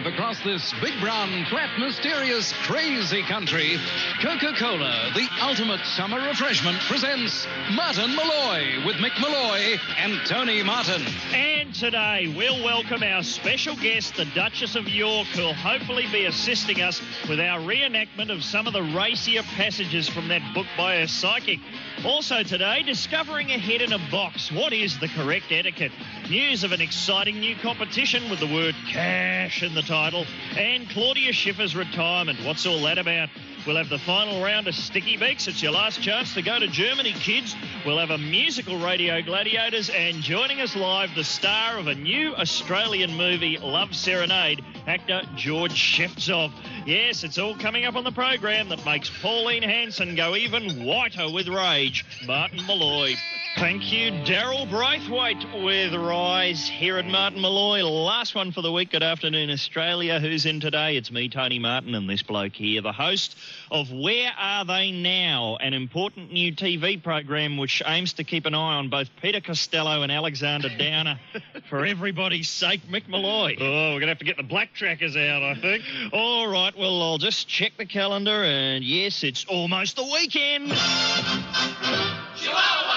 Live across this big, brown, flat, mysterious, crazy country, Coca-Cola, the ultimate summer refreshment, presents Martin Molloy with Mick Molloy and Tony Martin. And today we'll welcome our special guest, the Duchess of York, who'll hopefully be assisting us with our reenactment of some of the racier passages from that book by a psychic. Also today, discovering a head in a box. What is the correct etiquette? News of an exciting new competition with the word cash in the title. And Claudia Schiffer's retirement. What's all that about? We'll have the final round of Sticky Beaks. It's your last chance to go to Germany, kids. We'll have a musical Radio Gladiators, and joining us live, the star of a new Australian movie, Love Serenade, actor George Shevtsov. Yes, it's all coming up on the program that makes Pauline Hanson go even whiter with rage. Martin Molloy. Thank you, Daryl Braithwaite with Rise here at Martin Molloy. Last one for the week. Good afternoon, Australia. Who's in today? It's me, Tony Martin, and this bloke here, the host of Where Are They Now?, an important new TV program which aims to keep an eye on both Peter Costello and Alexander Downer. For everybody's sake, Mick Molloy. Oh, we're going to have to get the black trackers out, I think. All right, well, I'll just check the calendar, and yes, it's almost the weekend. Chihuahua!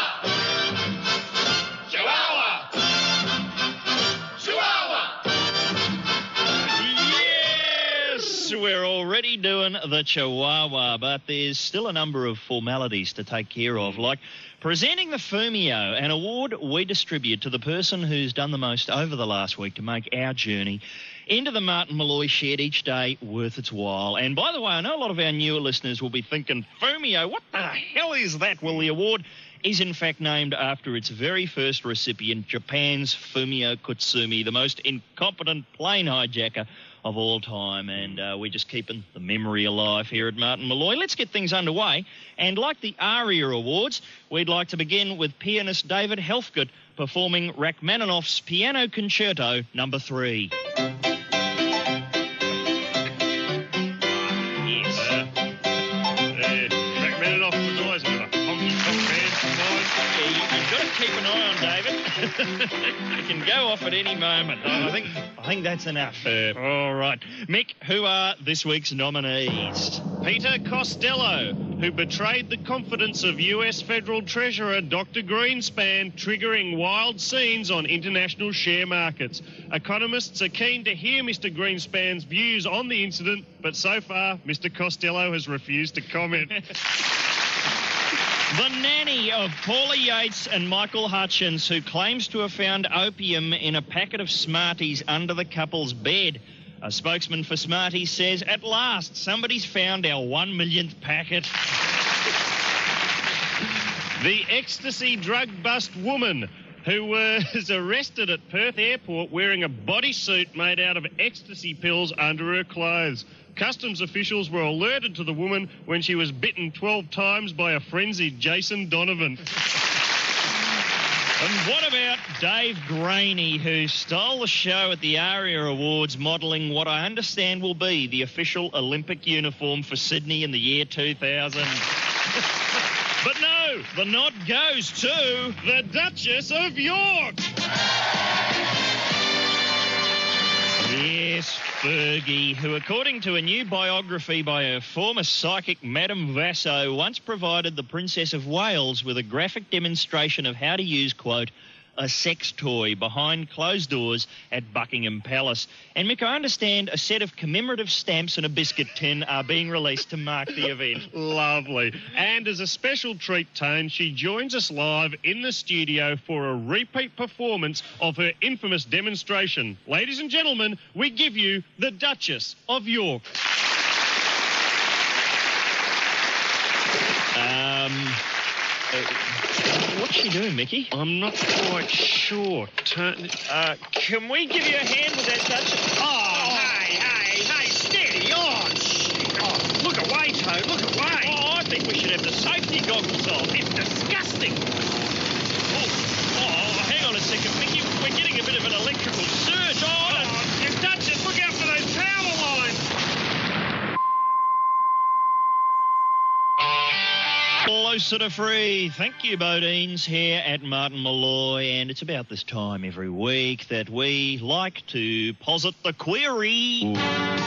Chihuahua! Chihuahua! Yes, we're already doing the Chihuahua, but there's still a number of formalities to take care of, like presenting the Fumio, an award we distribute to the person who's done the most over the last week to make our journey into the Martin Molloy shed each day worth its while. And by the way, I know a lot of our newer listeners will be thinking, Fumio, what the hell is that? Well, the award is in fact named after its very first recipient, Japan's Fumio Kutsumi, the most incompetent plane hijacker of all time. And we're just keeping the memory alive here at Martin Molloy. Let's get things underway. And like the ARIA Awards, we'd like to begin with pianist David Helfgott performing Rachmaninoff's Piano Concerto No. 3. Keep an eye on David. You can go off at any moment. I think that's enough. All right. Mick, who are this week's nominees? Peter Costello, who betrayed the confidence of US Federal Treasurer Dr. Greenspan, triggering wild scenes on international share markets. Economists are keen to hear Mr. Greenspan's views on the incident, but so far, Mr. Costello has refused to comment. The nanny of Paula Yates and Michael Hutchins, who claims to have found opium in a packet of Smarties under the couple's bed. A spokesman for Smarties says, at last, somebody's found our 1 millionth packet. The ecstasy drug bust woman who was arrested at Perth Airport wearing a bodysuit made out of ecstasy pills under her clothes. Customs officials were alerted to the woman when she was bitten 12 times by a frenzied Jason Donovan. And what about Dave Graney, who stole the show at the ARIA Awards, modelling what I understand will be the official Olympic uniform for Sydney in the year 2000? But no, the nod goes to the Duchess of York. Yes, Fergie, who, according to a new biography by her former psychic, Madame Vasso, once provided the Princess of Wales with a graphic demonstration of how to use, quote, a sex toy behind closed doors at Buckingham Palace. And, Mick, I understand a set of commemorative stamps and a biscuit tin are being released to mark the event. Lovely. And as a special treat, Tone, she joins us live in the studio for a repeat performance of her infamous demonstration. Ladies and gentlemen, we give you the Duchess of York. What's she doing, Mickey? I'm not quite sure. Can we give you a hand with that Duchess? Oh, hey, steady on. Oh, look away, Toad, look away. Oh, I think we should have the safety goggles on. It's disgusting. Oh, hang on a second, Mickey. We're getting a bit of an electrical surge. Oh, Duchess, look out for those power lines. Close Solicitor Free. Thank you, Bodines, here at Martin Malloy. And it's about this time every week that we like to posit the query. Ooh.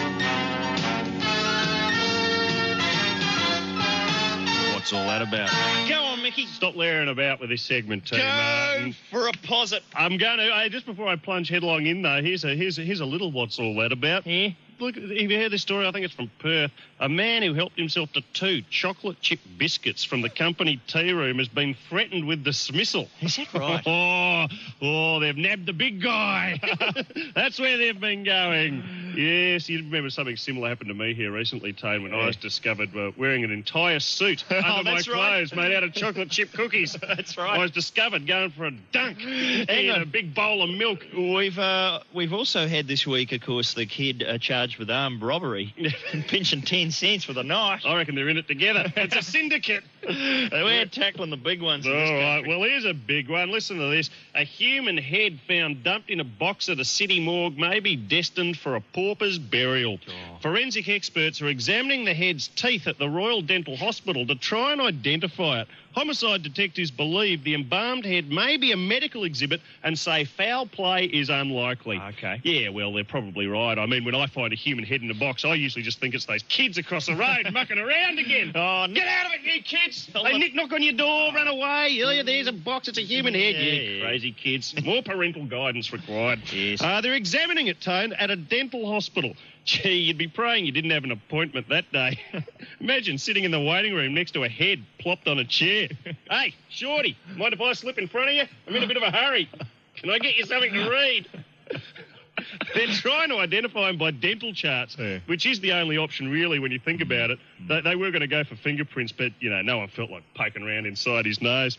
What's all that about? Go on, Mickey. Stop laring about with this segment, too, Go Martin. for a posit. I'm going to. Just before I plunge headlong in, though, here's a little what's all that about. Yeah. Look, have you heard this story? I think it's from Perth. A man who helped himself to 2 chocolate chip biscuits from the company tea room has been threatened with dismissal. Is that right? Oh, they've nabbed the big guy. That's where they've been going. Yes, you remember something similar happened to me here recently, Tone, when I was discovered wearing an entire suit under my clothes made out of chocolate chip cookies. That's right. I was discovered going for a dunk Hang on. a big bowl of milk. We've also had this week, of course, the kid charged with armed robbery and pinching 10 cents with a knife. I reckon they're in it together. It's a syndicate. We're tackling the big ones. All in this right, country. well, here's a big one. Listen to this. A human head found dumped in a box at a city morgue may be destined for a pauper's burial. Forensic experts are examining the head's teeth at the Royal Dental Hospital to try and identify it. Homicide detectives believe the embalmed head may be a medical exhibit and say foul play is unlikely. Okay. Yeah, well, they're probably right. I mean, when I find a human head in a box, I usually just think it's those kids across the road mucking around again. Oh, Get out of it, you kids! They knock on your door, run away. Oh, there's a box, it's a human head. You crazy kids. More parental guidance required. Yes. They're examining it, Tone, at a dental hospital. Gee, you'd be praying you didn't have an appointment that day. Imagine sitting in the waiting room next to a head plopped on a chair. Hey, Shorty, mind if I slip in front of you? I'm in a bit of a hurry. Can I get you something to read? They're trying to identify him by dental charts, which is the only option, really, when you think about it. They were going to go for fingerprints, but, no one felt like poking around inside his nose.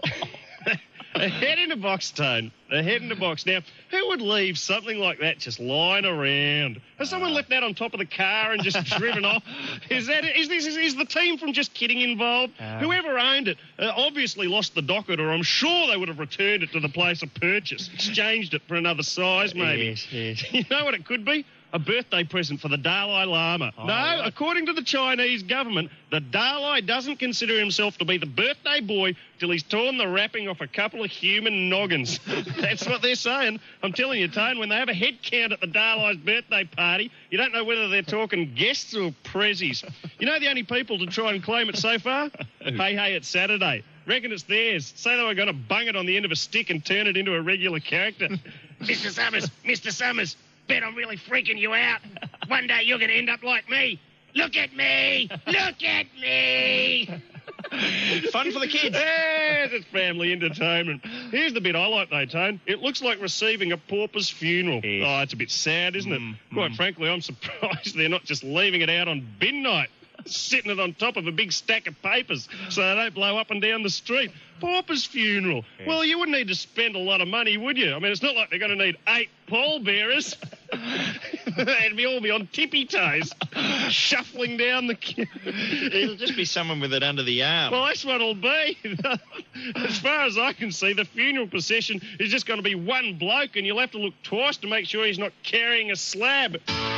A head in a box, Tone. A head in a box. Now, who would leave something like that just lying around? Has someone left that on top of the car and just driven off? Is the team from Just Kidding involved? Whoever owned it obviously lost the docket, or I'm sure they would have returned it to the place of purchase, exchanged it for another size, maybe. Yes. You know what it could be? A birthday present for the Dalai Lama. Right. According to the Chinese government, the Dalai doesn't consider himself to be the birthday boy till he's torn the wrapping off a couple of human noggins. That's what they're saying. I'm telling you, Tone, when they have a head count at the Dalai's birthday party, you don't know whether they're talking guests or prezzies. You know the only people to try and claim it so far? Hey, it's Saturday. Reckon it's theirs. Say they were going to bung it on the end of a stick and turn it into a regular character. Mr. Summers, bet I'm really freaking you out. One day you're going to end up like me. Look at me! Look at me! Fun for the kids. Yes, it's family entertainment. Here's the bit I like, though, Tone. It looks like receiving a pauper's funeral. Yes. Oh, it's a bit sad, isn't it? Quite frankly, I'm surprised they're not just leaving it out on bin night, sitting it on top of a big stack of papers so they don't blow up and down the street. Pauper's funeral. Yeah. Well, you wouldn't need to spend a lot of money, would you? I mean, it's not like they're going to need 8 pallbearers. They'd all be on tippy toes, shuffling down the... It'll just be someone with it under the arm. Well, that's what it'll be. As far as I can see, the funeral procession is just going to be one bloke, and you'll have to look twice to make sure he's not carrying a slab.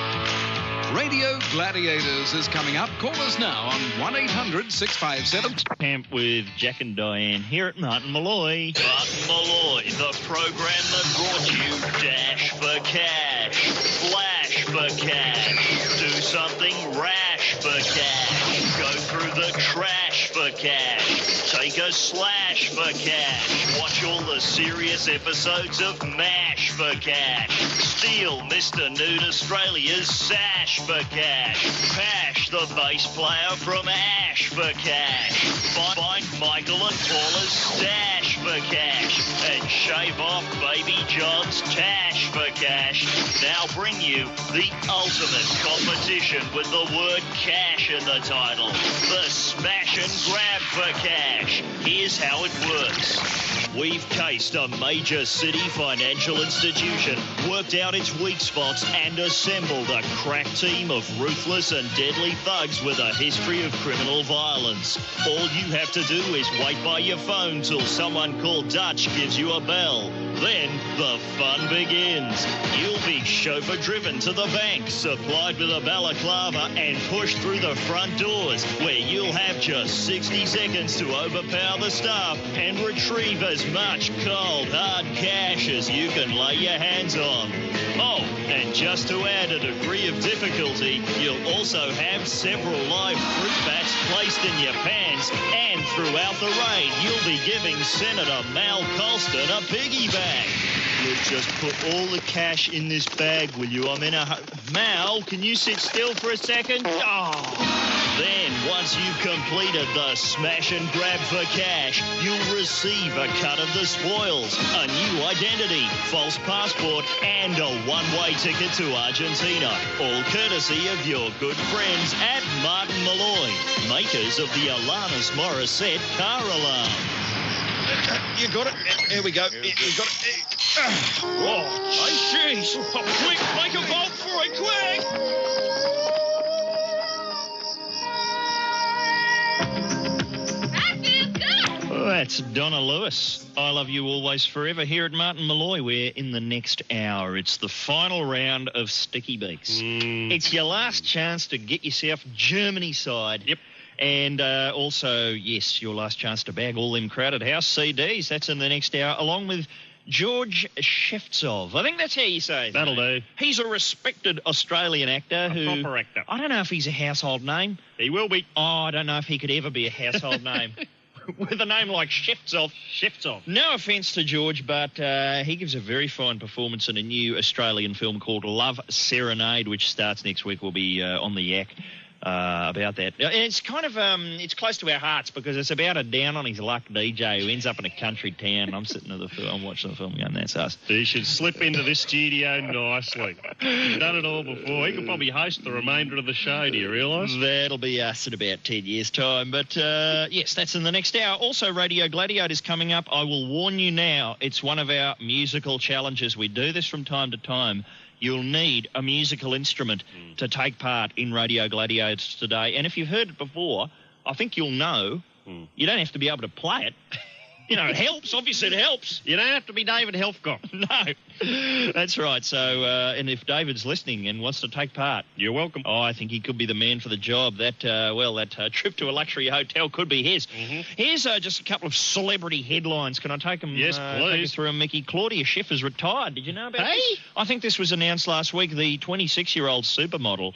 Radio Gladiators is coming up. Call us now on 1-800-657... Camp with Jack and Diane here at Martin Malloy. Martin Malloy, the program that brought you Dash for Cash, Flash for Cash, do something rash for cash, go through the trash for cash, take a slash for cash, watch all the serious episodes of MASH for cash, steal Mr. Nude Australia's sash for cash, Pash the bass player from Ash for cash, find Michael and Paula's stash for cash, and shave off Baby John's tash for cash. Now bring you the ultimate competition with the word cash in the title, the Smash and Grab for Cash. Here's how it works. We've cased a major city financial institution, worked out its weak spots, and assembled a crack team of ruthless and deadly thugs with a history of criminal violence. All you have to do is wait by your phone till someone called Dutch gives you a bell. Then the fun begins. You'll be chauffeur-driven to the bank, supplied with a balaclava and pushed through the front doors, where you'll have just 60 seconds to overpower the staff and retrieve as much cold, hard cash as you can lay your hands on. Oh, and just to add a degree of difficulty, you'll also have several live fruit bats placed in your pants, and throughout the raid, you'll be giving Senator Mal Colston a piggy bank. Look, just put all the cash in this bag, will you? I'm in a... Mal, can you sit still for a second? Oh. Then, once you've completed the smash and grab for cash, you'll receive a cut of the spoils, a new identity, false passport, and a one-way ticket to Argentina, all courtesy of your good friends at Martin Malloy, makers of the Alanis Morissette car alarm. You got it. Here we go. You got it. Oh, hey, jeez. Quick, make a bolt for it, quick! That's Donna Lewis. I love you always forever here at Martin Malloy. We're in the next hour. It's the final round of Sticky Beaks. It's your last chance to get yourself Germany side. Yep. And also, yes, your last chance to bag all them Crowded House CDs. That's in the next hour, along with George Shevtsov. I think that's how you say it. That'll do. He's a respected Australian actor A proper actor. I don't know if he's a household name. He will be. Oh, I don't know if he could ever be a household name. With a name like Shevtsov. No offence to George, but he gives a very fine performance in a new Australian film called Love Serenade, which starts next week. We'll be on the yak about that. And it's kind of it's close to our hearts because it's about a down-on-his-luck DJ who ends up in a country town. I'm sitting at the film, I'm watching the film going, that's us. He should slip into this studio nicely. He's done it all before. He could probably host the remainder of the show, do you realise? That'll be us in about 10 years' time. But, yes, that's in the next hour. Also, Radio Gladiators coming up. I will warn you now, it's one of our musical challenges. We do this from time to time. You'll need a musical instrument to take part in Radio Gladiators today. And if you've heard it before, I think you'll know you don't have to be able to play it. You know, it helps. Obviously, it helps. You don't have to be David Helfgott. No, that's right. So, and if David's listening and wants to take part, you're welcome. Oh, I think he could be the man for the job. That, that trip to a luxury hotel could be his. Here's just a couple of celebrity headlines. Can I take them? Yes, please. Take you through them, Mickey. Claudia Schiffer's retired. Did you know about this? I think this was announced last week. The 26-year-old supermodel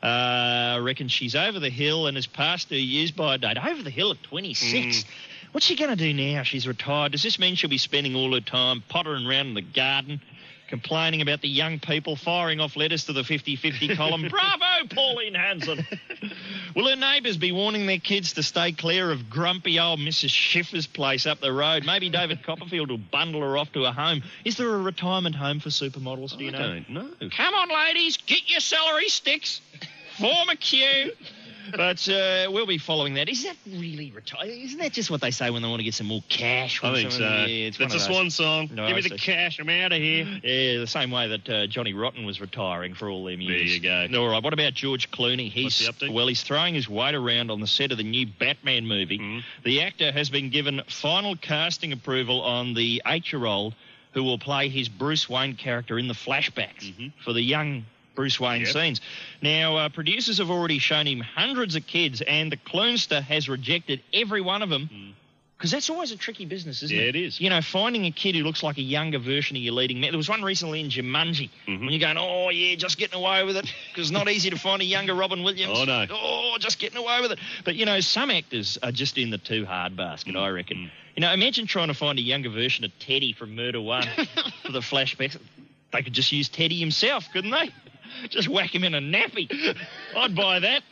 reckons she's over the hill and has passed her use by date. Over the hill at 26. What's she going to do now? She's retired. Does this mean she'll be spending all her time pottering around in the garden, complaining about the young people, firing off letters to the 50-50 column? Bravo, Pauline Hanson. Will her neighbours be warning their kids to stay clear of grumpy old Mrs. Schiffer's place up the road? Maybe David Copperfield will bundle her off to a home. Is there a retirement home for supermodels, do you know? I don't know. Come on, ladies, get your celery sticks. Form a queue. But we'll be following that. Is that really retired? Isn't that just what they say when they want to get some more cash? I think so. Yeah, that's a swan song. No, give me the cash. I'm out of here. Yeah, the same way that Johnny Rotten was retiring for all them years. There you go. All right, what about George Clooney? What's he up to? Well, he's throwing his weight around on the set of the new Batman movie. The actor has been given final casting approval on the 8-year-old who will play his Bruce Wayne character in the flashbacks for the young Bruce Wayne scenes. Now, producers have already shown him hundreds of kids, and the Cloonster has rejected every one of them, because that's always a tricky business, isn't it? Yeah, it is. You know, finding a kid who looks like a younger version of your leading man. There was one recently in Jumanji, when you're going, oh, yeah, just getting away with it, because it's not easy to find a younger Robin Williams. Oh, no. Oh, just getting away with it. But, you know, some actors are just in the too hard basket, I reckon. You know, imagine trying to find a younger version of Teddy from Murder One for the flashbacks. They could just use Teddy himself, couldn't they? Just whack him in a nappy. I'd buy that.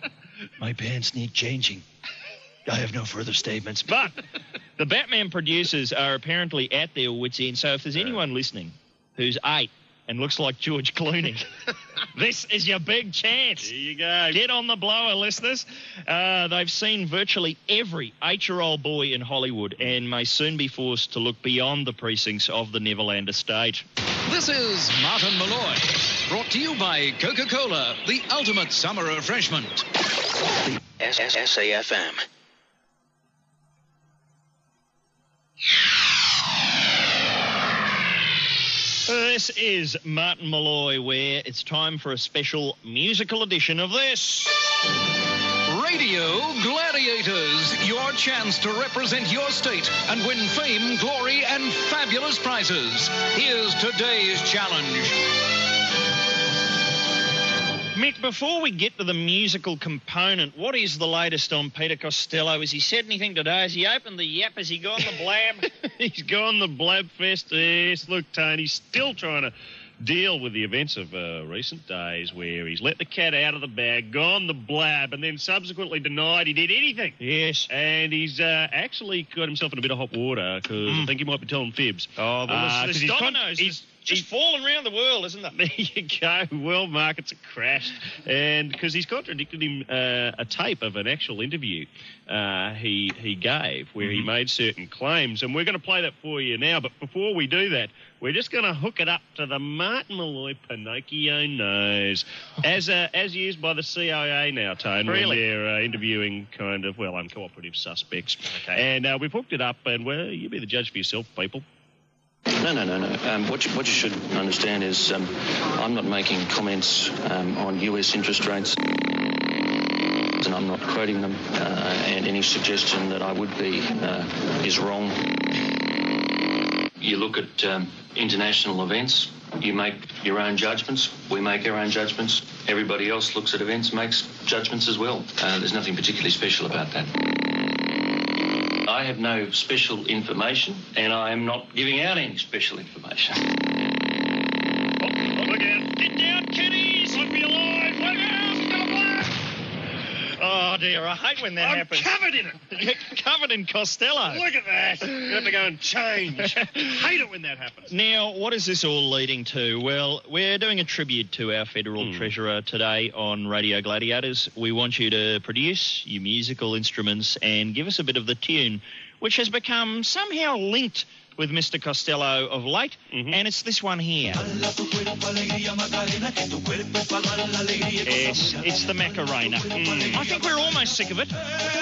My pants need changing. I have no further statements. But the Batman producers are apparently at their wits' end. So if there's anyone listening who's 8 and looks like George Clooney, this is your big chance. There you go. Get on the blower, listeners. They've seen virtually every 8-year-old boy in Hollywood and may soon be forced to look beyond the precincts of the Neverland estate. This is Martin Malloy, brought to you by Coca-Cola, the ultimate summer refreshment. The SAFM. This is Martin Malloy, where it's time for a special musical edition of this. Radio Gladiators, your chance to represent your state and win fame, glory, and fabulous prizes. Here's today's challenge. Mick, before we get to the musical component, what is the latest on Peter Costello? Has he said anything today? Has he opened the yap? Has he gone the blab? He's gone the blab fest. Yes, look, Tony's still trying to deal with the events of recent days where he's let the cat out of the bag, gone the blab, and then subsequently denied he did anything. Yes. And he's actually got himself in a bit of hot water because I think he might be telling fibs. Oh, well, there's dominoes. He's just falling around the world, isn't it? There you go. World markets have crashed. And because he's contradicted him a tape of an actual interview he gave where he made certain claims. And we're going to play that for you now. But before we do that, we're just going to hook it up to the Martin Malloy Pinocchio nose as used by the CIA now, Tone, really? when they're interviewing kind of, uncooperative suspects. Okay. And we've hooked it up, and, you be the judge for yourself, people. No. What you should understand is I'm not making comments on US interest rates, and I'm not quoting them, and any suggestion that I would be is wrong. You look at international events, you make your own judgments, we make our own judgments, everybody else looks at events, makes judgments as well. There's nothing particularly special about that. I have no special information, and I am not giving out any special information. Look out. Get down, kiddies! Look me alive! Look out! Still alive! Oh, dear, I hate when that happens. Covered in it! You're covered in Costello. Look at that! You have to go and change. Hate it when that happens. Now, what is this all leading to? Well, we're doing a tribute to our Federal Treasurer today on Radio Gladiators. We want you to produce your musical instruments and give us a bit of the tune, which has become somehow linked with Mr. Costello of late, and it's this one here. Yes, it's the Macarena. I think we're almost sick of it.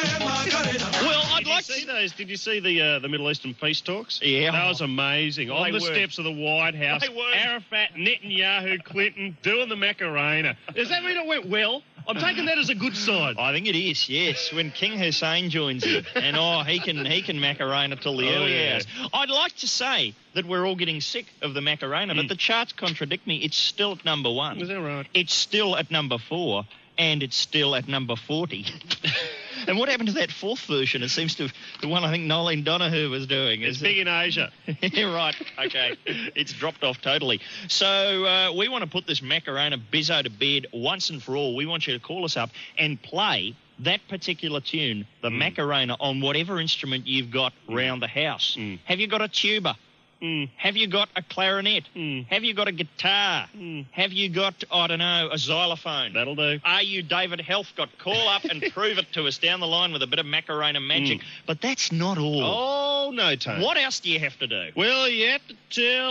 Well, I'd like to see those. Did you see the Middle Eastern peace talks? Yeah. That was amazing. On the steps of the White House, Arafat, Netanyahu, Clinton doing the Macarena. Does that mean it went well? I'm taking that as a good sign. I think it is, yes. When King Hussein joins in, and he can Macarena till the early hours. I'd like to say that we're all getting sick of the Macarena, but the charts contradict me. It's still at number 1. Is that right? It's still at number 4, and it's still at number 40. And what happened to that fourth version? It seems to the one I think Nolene Donahue was doing. It's big in Asia. Yeah, right. Okay. It's dropped off totally. So we want to put this Macarena bizzo to bed once and for all. We want you to call us up and play that particular tune, the Macarena, on whatever instrument you've got round the house. Have you got a tuba? Have you got a clarinet? Have you got a guitar? Have you got, I don't know, a xylophone? That'll do. Are you David Helfgott? Call up and prove it to us down the line with a bit of Macarena magic. But that's not all. Oh, no, Tony. What else do you have to do? Well, you have to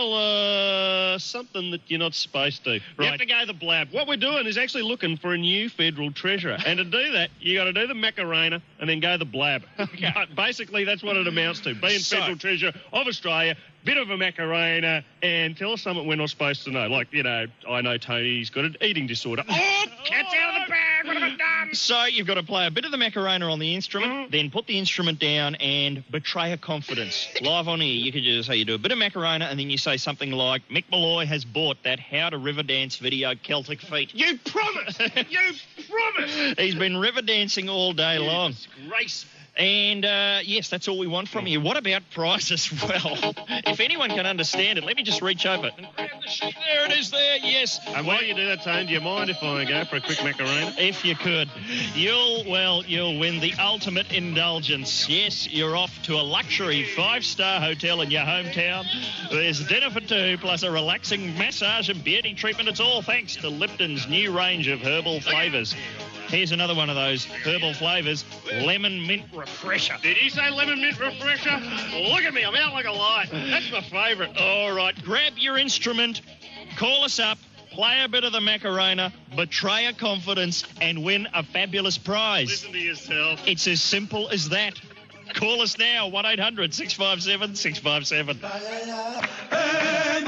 tell something that you're not supposed to. You have to go the blab. What we're doing is actually looking for a new federal treasurer. And to do that, you got to do the Macarena and then go the blab. Okay. Basically, that's what it amounts to. Being federal treasurer of Australia, bit of a Macarena, and tell us something we're not supposed to know. Like, I know Tony's got an eating disorder. Oh, cat's out of the bag. What have I done? So you've got to play a bit of the Macarena on the instrument, then put the instrument down and betray a confidence. Live on air, you could just say you do a bit of Macarena and then you say something like, Mick Malloy has bought that How to River Dance video, Celtic Feet. You promised. You promised. He's been river dancing all day long. Disgrace. And, yes, that's all we want from you. What about prizes? Well, if anyone can understand it, let me just reach over and grab the sheet. There it is there, yes. And while you do that, Tone, do you mind if I go for a quick Macarena? If you could. You'll win the ultimate indulgence. Yes, you're off to a luxury 5-star hotel in your hometown. There's dinner for 2, plus a relaxing massage and beauty treatment. It's all thanks to Lipton's new range of herbal flavours. Here's another one of those herbal flavours, lemon mint refresher. Did he say lemon mint refresher? Look at me, I'm out like a light. That's my favourite. All right, grab your instrument, call us up, play a bit of the Macarena, betray a confidence, and win a fabulous prize. Listen to yourself. It's as simple as that. Call us now, 1-800-657-657. Hey, Margaret.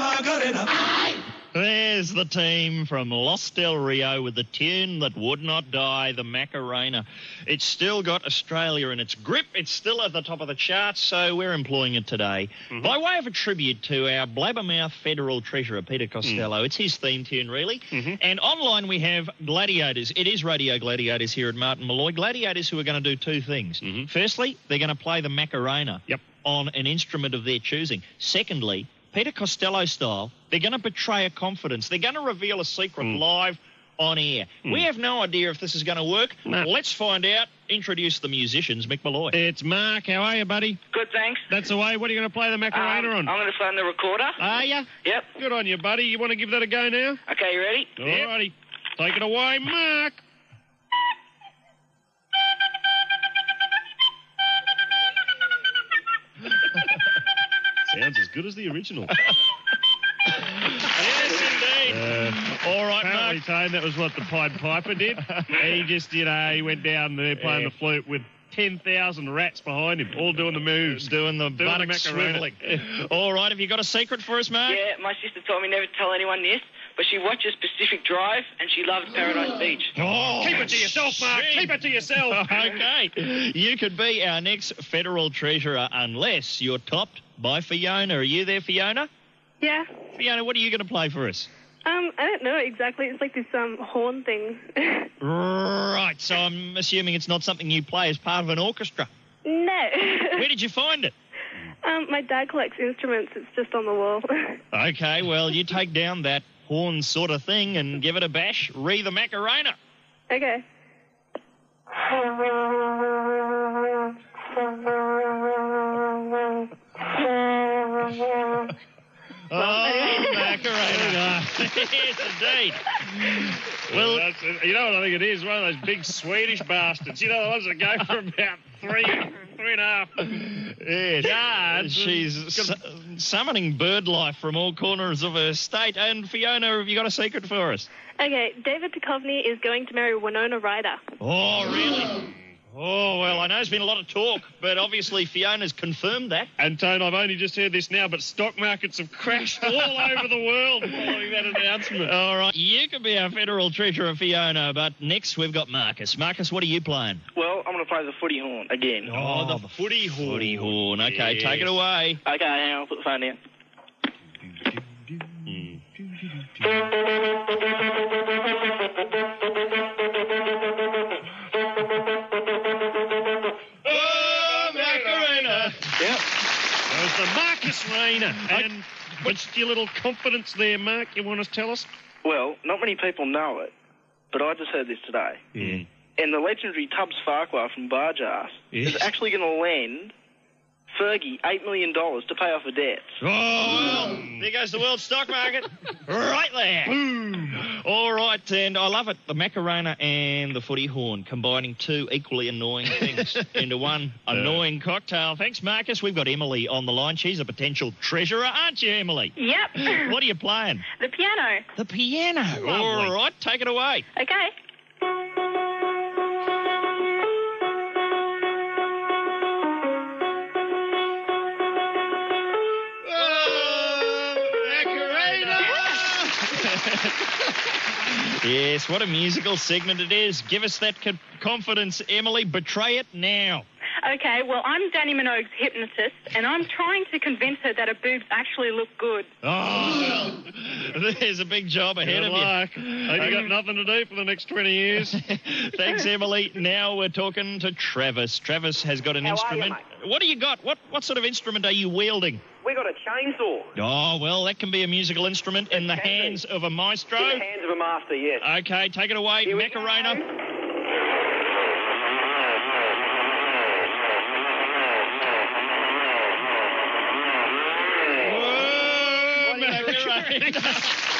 There's the team from Los Del Rio with the tune that would not die, the Macarena. It's still got Australia in its grip. It's still at the top of the charts, so we're employing it today. By way of a tribute to our blabbermouth federal treasurer, Peter Costello. It's his theme tune, really. And online we have Gladiators. It is Radio Gladiators here at Martin Malloy. Gladiators who are going to do two things. Firstly, they're going to play the Macarena on an instrument of their choosing. Secondly, Peter Costello style, they're going to betray a confidence. They're going to reveal a secret live on air. We have no idea if this is going to work. No. Let's find out. Introduce the musicians, Mick Malloy. It's Mark. How are you, buddy? Good, thanks. That's the way. What are you going to play the Macarena on? I'm going to phone the recorder. Are you? Yep. Good on you, buddy. You want to give that a go now? Okay, you ready? All righty. Take it away, Mark. Sounds as good as the original. Yes, indeed. All right, Apparently, Mark. Tone, that was what the Pied Piper did. He just, he went down there playing the flute with 10,000 rats behind him, all doing the moves. Doing the buttock Macarena. swiveling. All right, have you got a secret for us, Mark? Yeah, my sister told me never to tell anyone this, but she watches Pacific Drive and she loves Paradise Beach. Oh, Keep it to yourself, Mark. shit. Keep it to yourself. Okay. You could be our next federal treasurer unless you're topped by Fiona. Are you there, Fiona? Yeah. Fiona, what are you going to play for us? I don't know exactly. It's like this horn thing. Right, so I'm assuming it's not something you play as part of an orchestra. No. Where did you find it? My dad collects instruments. It's just on the wall. Okay, well, you take down that horn sort of thing and give it a bash. Re the Macarena. Okay. Oh, Macarena. Yes, indeed. Well, you know what I think it is? One of those big Swedish bastards. You know, the ones that go for about three and a half Yes. yards. She's summoning bird life from all corners of her state. And Fiona, have you got a secret for us? Okay, David Duchovny is going to marry Winona Ryder. Oh, really? Oh, well, I know there's been a lot of talk, but obviously Fiona's confirmed that. And, Tone, I've only just heard this now, but stock markets have crashed all over the world following that announcement. All right, you can be our federal treasurer, Fiona, but next we've got Marcus. Marcus, what are you playing? Well, I'm going to play the footy horn again. Oh, the footy horn. Footy horn. Okay, take it away. Okay, hang on, I'll put the phone down. Oh, Macarena. Yep. There's the Marcus Rayner. And what's your little confidence there, Mark, you want to tell us? Well, not many people know it, but I just heard this today. And the legendary Tubbs Farquhar from Bargearse is actually going to lend Fergie $8 million to pay off her debts. Oh, well, there goes the world stock market. Right there. Boom. All right, and I love it. The Macarena and the footy horn combining two equally annoying things into one annoying cocktail. Thanks, Marcus. We've got Emily on the line. She's a potential treasurer, aren't you, Emily? Yep. What are you playing? The piano. The piano. All right, take it away. Okay. Yes, what a musical segment it is. Give us that confidence, Emily. Betray it now. Okay, well, I'm Danny Minogue's hypnotist, and I'm trying to convince her that her boobs actually look good. Oh, well, there's a big job ahead Good of luck. Have you got nothing to do for the next 20 years? you. Thanks, Emily. Now we're talking to Travis. Travis has got an instrument. Are you, mate? What do you got? What sort of instrument are you wielding? We got a chainsaw. Oh, well, that can be a musical instrument in the hands of a maestro. In the hands of a master, yes. Okay, take it away, Here we Macarena. go. Whoa, Macarena.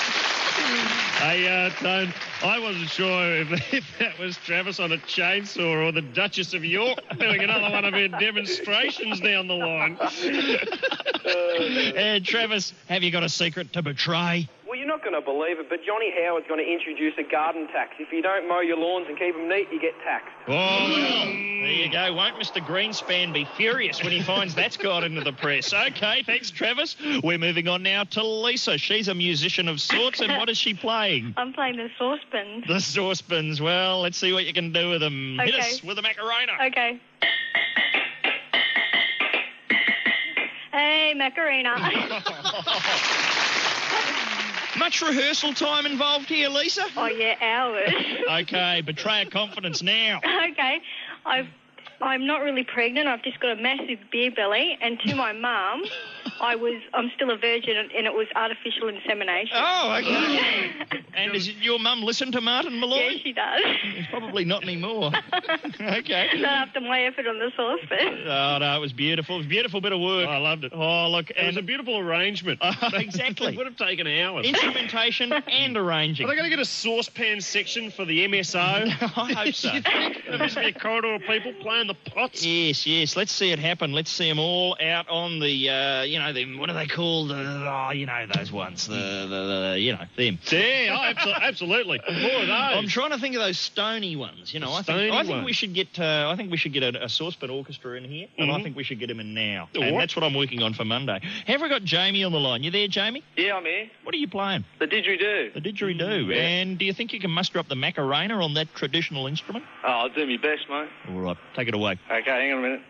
Hey, Tone, I wasn't sure if that was Travis on a chainsaw or the Duchess of York doing another one of her demonstrations down the line. Travis, have you got a secret to betray? Well, you're not going to believe it, but Johnny Howard's going to introduce a garden tax. If you don't mow your lawns and keep them neat, you get taxed. Oh, well, there you go. Won't Mr. Greenspan be furious when he finds that's got into the press? Okay, thanks, Travis. We're moving on now to Lisa. She's a musician of sorts, and what is she playing? I'm playing the saucepans. The saucepans. Well, let's see what you can do with them. Okay. Hit us with the Macarena. Okay. Hey, Macarena. Much rehearsal time involved here, Lisa? Oh, yeah, hours. Okay, betray a confidence now. Okay. I'm not really pregnant. I've just got a massive beer belly. And to my mum, I'm still a virgin, and it was artificial insemination. Oh, okay. And does your mum listen to Martin Malloy? Yeah, she does. It's probably not anymore. Okay. Not after my effort on the saucepan. Oh, no, it was beautiful. It was a beautiful bit of work. I loved it. Oh, look. It was a beautiful arrangement. Exactly. It would have taken hours. Instrumentation and arranging. Are they going to get a saucepan section for the MSO? I hope so. There must be a corridor of people playing the pots. Yes. Let's see it happen. Let's see them all out on the, what are they called? Those ones. Them. Yeah, absolutely. More of those. I'm trying to think of those stony ones. I think we should get a saucepan orchestra in here, and I think we should get them in now. And that's what I'm working on for Monday. Have we got Jamie on the line? You there, Jamie? Yeah, I'm here. What are you playing? The didgeridoo. The didgeridoo. Yeah. And do you think you can muster up the Macarena on that traditional instrument? Oh, I'll do my best, mate. All right, take it away. Okay, hang on a minute.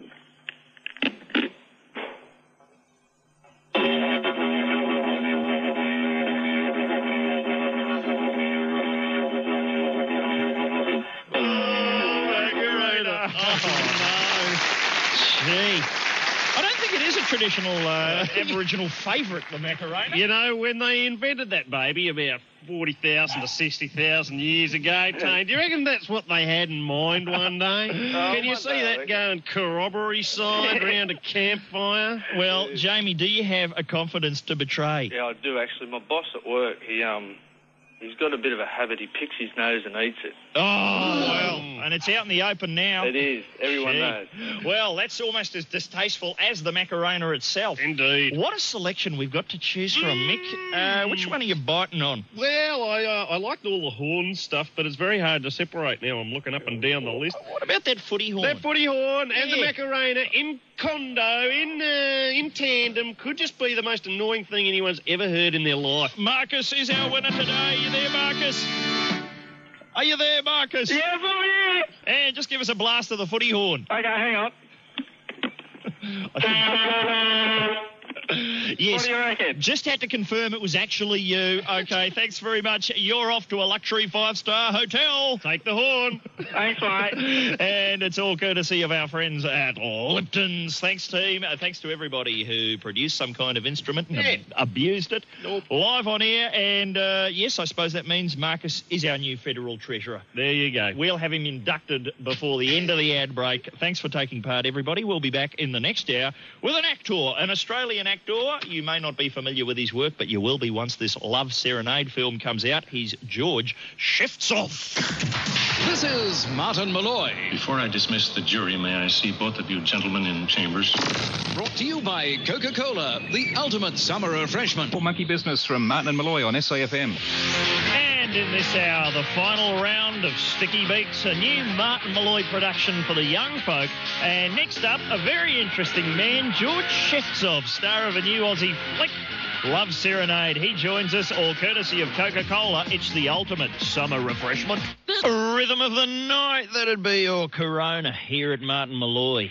Gee. I don't think it is a traditional Aboriginal favourite, the Macarena. You know, when they invented that baby about 40,000 to 60,000 years ago, Tane, do you reckon that's what they had in mind one day? Can you see that going corroboree side round a campfire? Well, Jamie, do you have a confidence to betray? Yeah, I do, actually. My boss at work, he's got a bit of a habit. He picks his nose and eats it. Oh, well, and it's out in the open now. It is. Everyone knows. Well, that's almost as distasteful as the Macarena itself. Indeed. What a selection we've got to choose from, Mick. Which one are you biting on? Well, I liked all the horn stuff, but it's very hard to separate now. I'm looking up and down the list. What about that footy horn? That footy horn and the Macarena in condo, in tandem, could just be the most annoying thing anyone's ever heard in their life. Marcus is our winner today. Are you there, Marcus? Are you there, Marcus? Yes, I'm here. And just give us a blast of the footy horn. Okay, hang on. Yes. What do you reckon? Just had to confirm it was actually you. Okay, thanks very much. You're off to a luxury 5-star hotel. Take the horn. Thanks, mate. And it's all courtesy of our friends at Lipton's. Thanks, team. Thanks to everybody who produced some kind of instrument and abused it live on air. And, yes, I suppose that means Marcus is our new federal treasurer. There you go. We'll have him inducted before the end of the ad break. Thanks for taking part, everybody. We'll be back in the next hour with an actor, an Australian actor. You may not be familiar with his work, but you will be once this Love Serenade film comes out. He's George Shiftsov. This is Martin Malloy. Before I dismiss the jury, may I see both of you gentlemen in chambers? Brought to you by Coca-Cola, the ultimate summer refreshment. For Monkey Business from Martin and Malloy on SAFM. And in this hour, the final round of Sticky Beats, a new Martin Malloy production for the young folk. And next up, a very interesting man, George Shiftsov, star of a new Aussie flick, Love Serenade. He joins us, all courtesy of Coca-Cola. It's the ultimate summer refreshment. Rhythm of the night, that'd be your Corona here at Martin Malloy.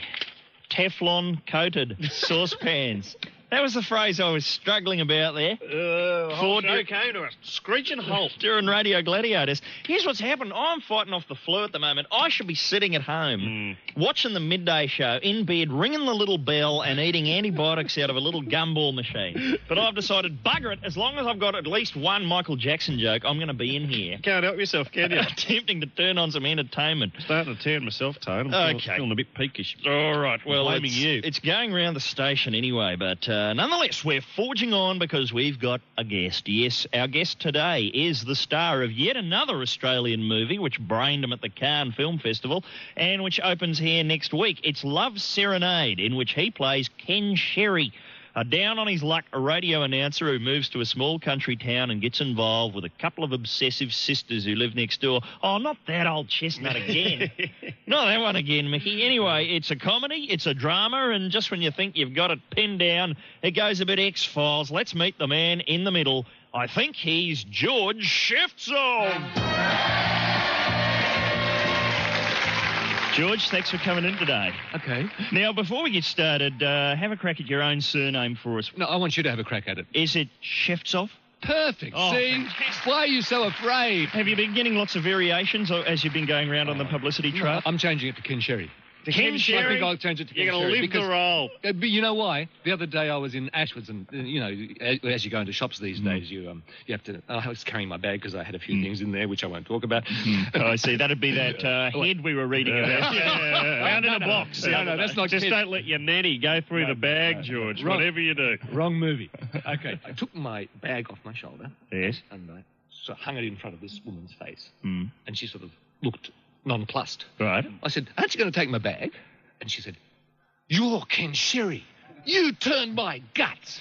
Teflon-coated saucepans. That was the phrase I was struggling about there. The whole show came to a screeching halt. During Radio Gladiators. Here's what's happened. I'm fighting off the flu at the moment. I should be sitting at home, watching the midday show, in bed, ringing the little bell and eating antibiotics out of a little gumball machine. But I've decided, bugger it, as long as I've got at least one Michael Jackson joke, I'm going to be in here. Can't help yourself, can you? Attempting to turn on some entertainment. Starting to turn myself, Tone. I'm feeling a bit peakish. All right, well, blaming you. It's going around the station anyway, but nonetheless, we're forging on because we've got a guest. Yes, our guest today is the star of yet another Australian movie which brained him at the Cannes Film Festival and which opens here next week. It's Love Serenade, in which he plays Ken Sherry. A down-on-his-luck radio announcer who moves to a small country town and gets involved with a couple of obsessive sisters who live next door. Oh, not that old chestnut again. Not that one again, Mickey. Anyway, it's a comedy, it's a drama, and just when you think you've got it pinned down, it goes a bit X-Files. Let's meet the man in the middle. I think he's George Shiftsov. George, thanks for coming in today. Okay. Now, before we get started, have a crack at your own surname for us. No, I want you to have a crack at it. Is it Shiftsov? Perfect. Oh, see? fantastic. Why are you so afraid? Have you been getting lots of variations as you've been going around on the publicity trail? No, I'm changing it to Ken Sherry. Ken Sherry? I think I'll change it to Ken You're going Sherry. to live the role. But you know why? The other day I was in Ashwards, and as you go into shops these days, you have to. I was carrying my bag because I had a few things in there which I won't talk about. Oh, I see. That'd be that head we were reading about. Found in a box. No, that's not. Just don't let your nanny go through the bag, George. Wrong. Whatever you do. Wrong movie. Okay. I took my bag off my shoulder. Yes. And I sort of hung it in front of this woman's face, and she sort of looked nonplussed. Right. I said, "Aren't you going to take my bag?" And she said, "You're Ken Sherry. You turned my guts."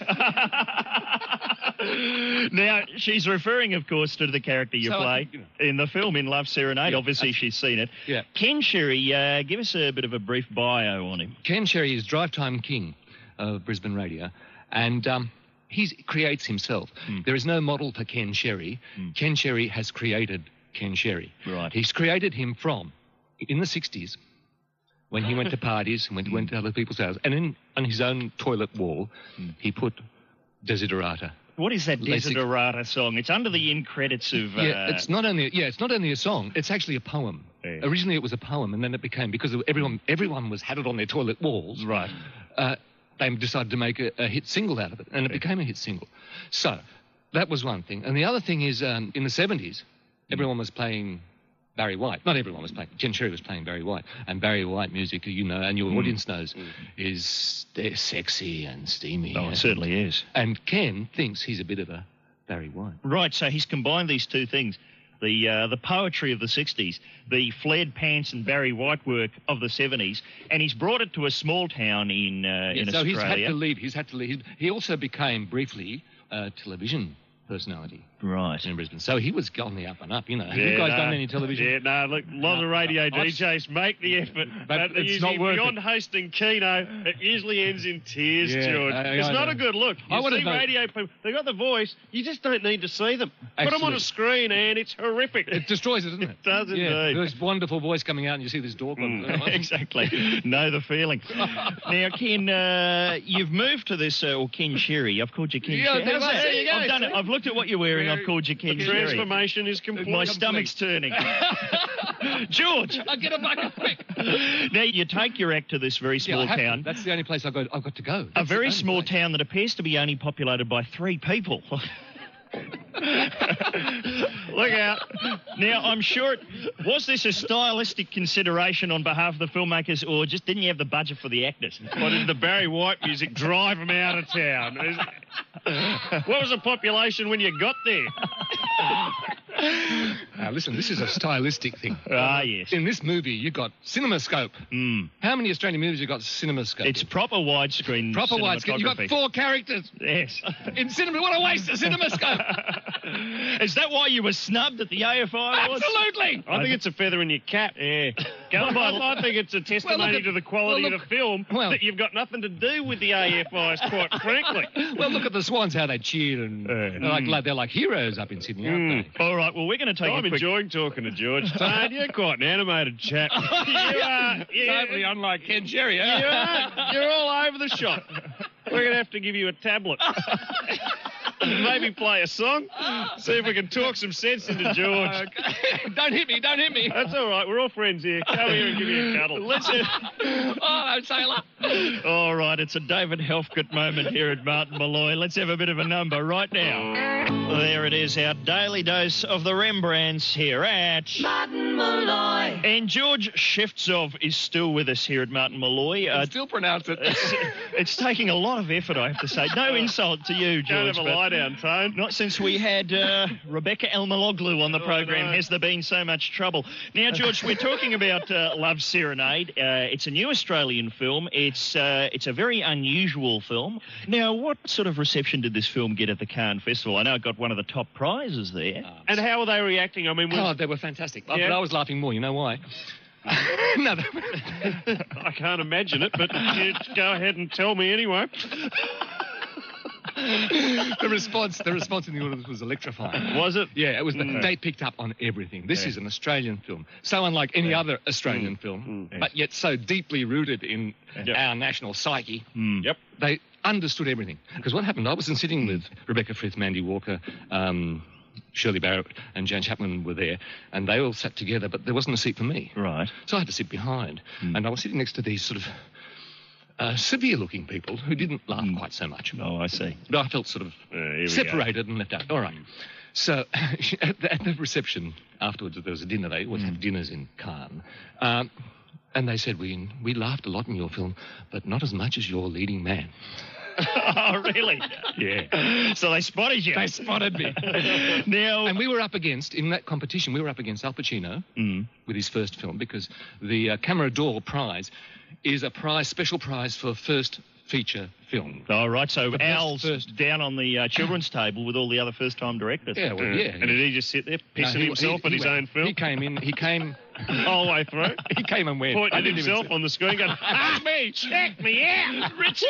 Now, she's referring, of course, to the character you play in the film, in Love Serenade. Yeah, obviously, she's seen it. Yeah. Ken Sherry, give us a bit of a brief bio on him. Ken Sherry is Drive Time King of Brisbane Radio, and he creates himself. There is no model to Ken Sherry. Ken Sherry has created Ken Sherry. Right. He's created him from, in the 60s, when he went to parties and went to other people's houses, and on his own toilet wall, he put Desiderata. What is that Desiderata song? It's under the end credits of... it's not only a song, it's actually a poem. Yeah. Originally it was a poem, and then it became, because everyone had it on their toilet walls. Right. They decided to make a hit single out of it, and it became a hit single. So, that was one thing. And the other thing is, in the 70s, everyone was playing Barry White. Not everyone was playing. Ken Sherry was playing Barry White. And Barry White music, you know, and your audience knows, is sexy and steamy. Oh, it certainly is. And Ken thinks he's a bit of a Barry White. Right, so he's combined these two things. The poetry of the 60s, the flared pants and Barry White work of the 70s, and he's brought it to a small town in Australia. So he's had to leave. He also became, briefly, a television personality. Right. In Brisbane. So he was on the up and up, you know. Have you guys done any television? Yeah, no, look, a lot of radio DJs make the effort, but it's not worth beyond hosting Keno, it usually ends in tears, George. It's not a good look. You see radio people, they've got the voice, you just don't need to see them. Put them on a screen and it's horrific. It destroys it, doesn't it? It does indeed. There's wonderful voice coming out and you see this door. Exactly. Know the feeling. Now, Ken, you've moved to this, or Ken Sherry. I've called you Ken Sherry. There you go. I've done it. I've looked at what you're wearing. I've called you Ken The Sherry. transformation is complete. My stomach's turning. George! I'll get a bucket quick. Now, you take your act to this very small town. That's the only place I've got to go. A very small town that appears to be only populated by 3 people. Look out. Now, I'm sure was this a stylistic consideration on behalf of the filmmakers, or just didn't you have the budget for the actors? Or did the Barry White music drive them out of town? What was the population when you got there? Now, listen, this is a stylistic thing. Ah, yes. In this movie, you got CinemaScope. How many Australian movies you got CinemaScope? It's proper widescreen. Proper widescreen. You got 4 characters. Yes. In cinema, what a waste of CinemaScope. Is that why you were snubbed at the AFI Awards? Absolutely. I think it's a feather in your cap. Yeah. I think it's a testimony to the quality of the film that you've got nothing to do with the AFIs, quite frankly. Well, look at the Swans, how they cheered, and they're like heroes up in Sydney, aren't they? All right, well, we're going to take I'm enjoying talking to George. Tone, you're quite an animated chap. You are. Totally unlike Ken Sherry, huh? You are. You're all over the shop. We're going to have to give you a tablet. Maybe play a song. See if we can talk some sense into George. Okay. Don't hit me. That's all right. We're all friends here. Come here and give me a cuddle. Oh, sailor. All right, it's a David Helfgott moment here at Martin Molloy. Let's have a bit of a number right now. There it is, our daily dose of the Rembrandts here at Martin Molloy. And George Shiftsov is still with us here at Martin Molloy. Still pronounce it. It's taking a lot of effort, I have to say. No insult to you, George. Can't have a lie down, Tone. Not since we had Rebecca Elmaloglu on the program has there been so much trouble. Now, George, we're talking about Love Serenade. It's a new Australian film. It it's a very unusual film. Now, what sort of reception did this film get at the Cannes Festival? I know it got one of the top prizes there. And how were they reacting? I mean, they were fantastic. Yeah. But I was laughing more. You know why? No, I can't imagine it, but you go ahead and tell me anyway. The response in the audience was electrifying. Was it? Yeah, it was. They picked up on everything. This is an Australian film, so unlike any other Australian film, but yet so deeply rooted in our national psyche. Yep. They understood everything. Because what happened, I was sitting with Rebecca Frith, Mandy Walker, Shirley Barrett and Jan Chapman were there, and they all sat together, but there wasn't a seat for me. Right. So I had to sit behind, and I was sitting next to these sort of severe-looking people who didn't laugh quite so much. Oh, I see. But I felt sort of separated and left out. All right. So at the reception afterwards, there was a dinner. They always have dinners in Cannes. And they said, we laughed a lot in your film, but not as much as your leading man. Oh, really? Yeah. So they spotted you. They spotted me. Now, and we were up against, in that competition, Al Pacino with his first film, because the Camera d'Or prize is a special prize for first feature film. Oh, right. So Al's down on the children's table with all the other first-time directors. Yeah, well, yeah. And did he just sit there pissing himself at his own film? He came... all the way through? He came and went. Pointing at himself on the screen going, that's me, check me out, Richard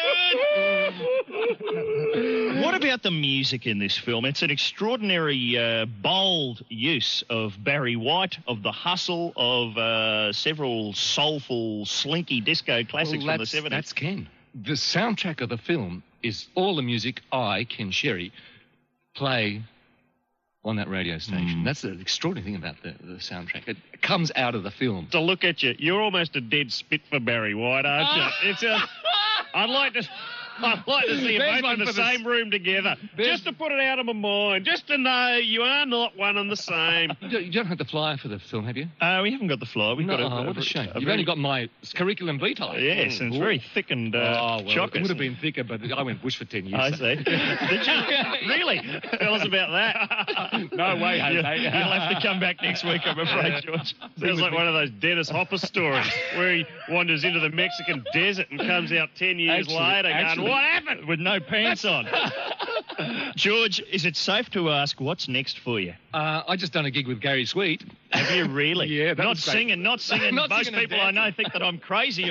III. What about the music in this film? It's an extraordinary, bold use of Barry White, of The Hustle, of several soulful, slinky disco classics from the 70s. That's Ken. The soundtrack of the film is all the music Ken Sherry, play on that radio station. That's the extraordinary thing about the soundtrack. It comes out of the film. To look at you, you're almost a dead spit for Barry White, aren't you? I'd like to see you both in the same room together. Just to put it out of my mind. Just to know you are not one and the same. You don't have the flyer for the film, have you? We haven't got the flyer. We've got what a shame. You've only got my curriculum vitae. Yes, and it's very thick and chocolate. It would have been thicker, but I went bush for 10 years. I see. Did you? Really? Tell us about that. No way, Jose. You'll have to come back next week, I'm afraid, George. Sounds like one of those Dennis Hopper stories where he wanders into the Mexican desert and comes out 10 years later going, what happened? With no pants on. George, is it safe to ask what's next for you? I just done a gig with Gary Sweet. Have you really? Yeah, not singing. Not Most singing people I know think that I'm crazy,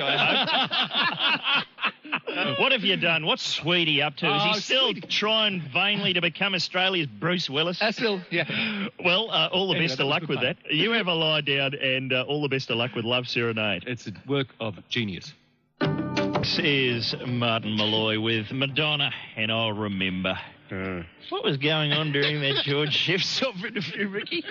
I hope. What have you done? What's Sweetie up to? Is he still trying vainly to become Australia's Bruce Willis? Still, yeah. Well, all the best of luck with that. You have a lie down, and all the best of luck with Love Serenade. It's a work of genius. This is Martin Malloy with Madonna, and I'll remember. What was going on during that George Shifts-off interview, Ricky?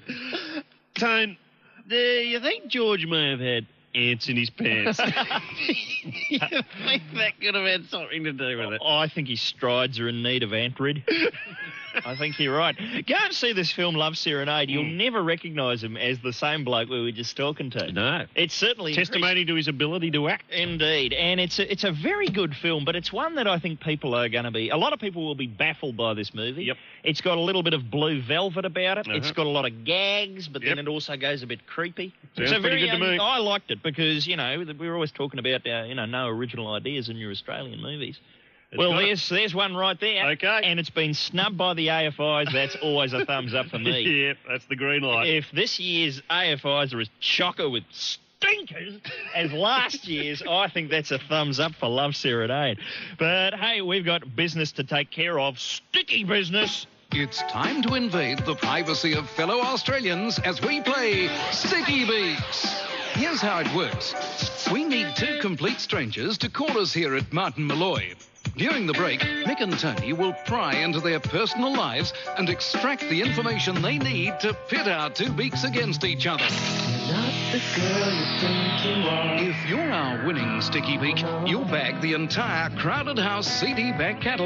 Tone, do you think George may have had ants in his pants? You think that could have had something to do with it? I think his strides are in need of ant rid. I think you're right. Go and see this film, Love Serenade. You'll never recognise him as the same bloke we were just talking to. No. It's certainly... testimony to his ability to act. Indeed. And it's a very good film, but it's one that I think people are going to be... A lot of people will be baffled by this movie. Yep. It's got a little bit of blue velvet about it. It's got a lot of gags, but then it also goes a bit creepy. Sounds pretty good to me. I liked it because, we were always talking about, no original ideas in your Australian movies. There's one right there. Okay. And it's been snubbed by the AFIs. That's always a thumbs up for me. Yep, that's the green light. If this year's AFIs are as chocker with stinkers as last year's, I think that's a thumbs up for Love Serenade. But, hey, we've got business to take care of. Sticky business. It's time to invade the privacy of fellow Australians as we play Sticky Beaks. Here's how it works. We need two complete strangers to call us here at Martin Malloy. During the break, Mick and Tony will pry into their personal lives and extract the information they need to pit our two beaks against each other. Not the girl you think you are. If you're our winning Sticky Beak, you'll bag the entire Crowded House CD back catalogue.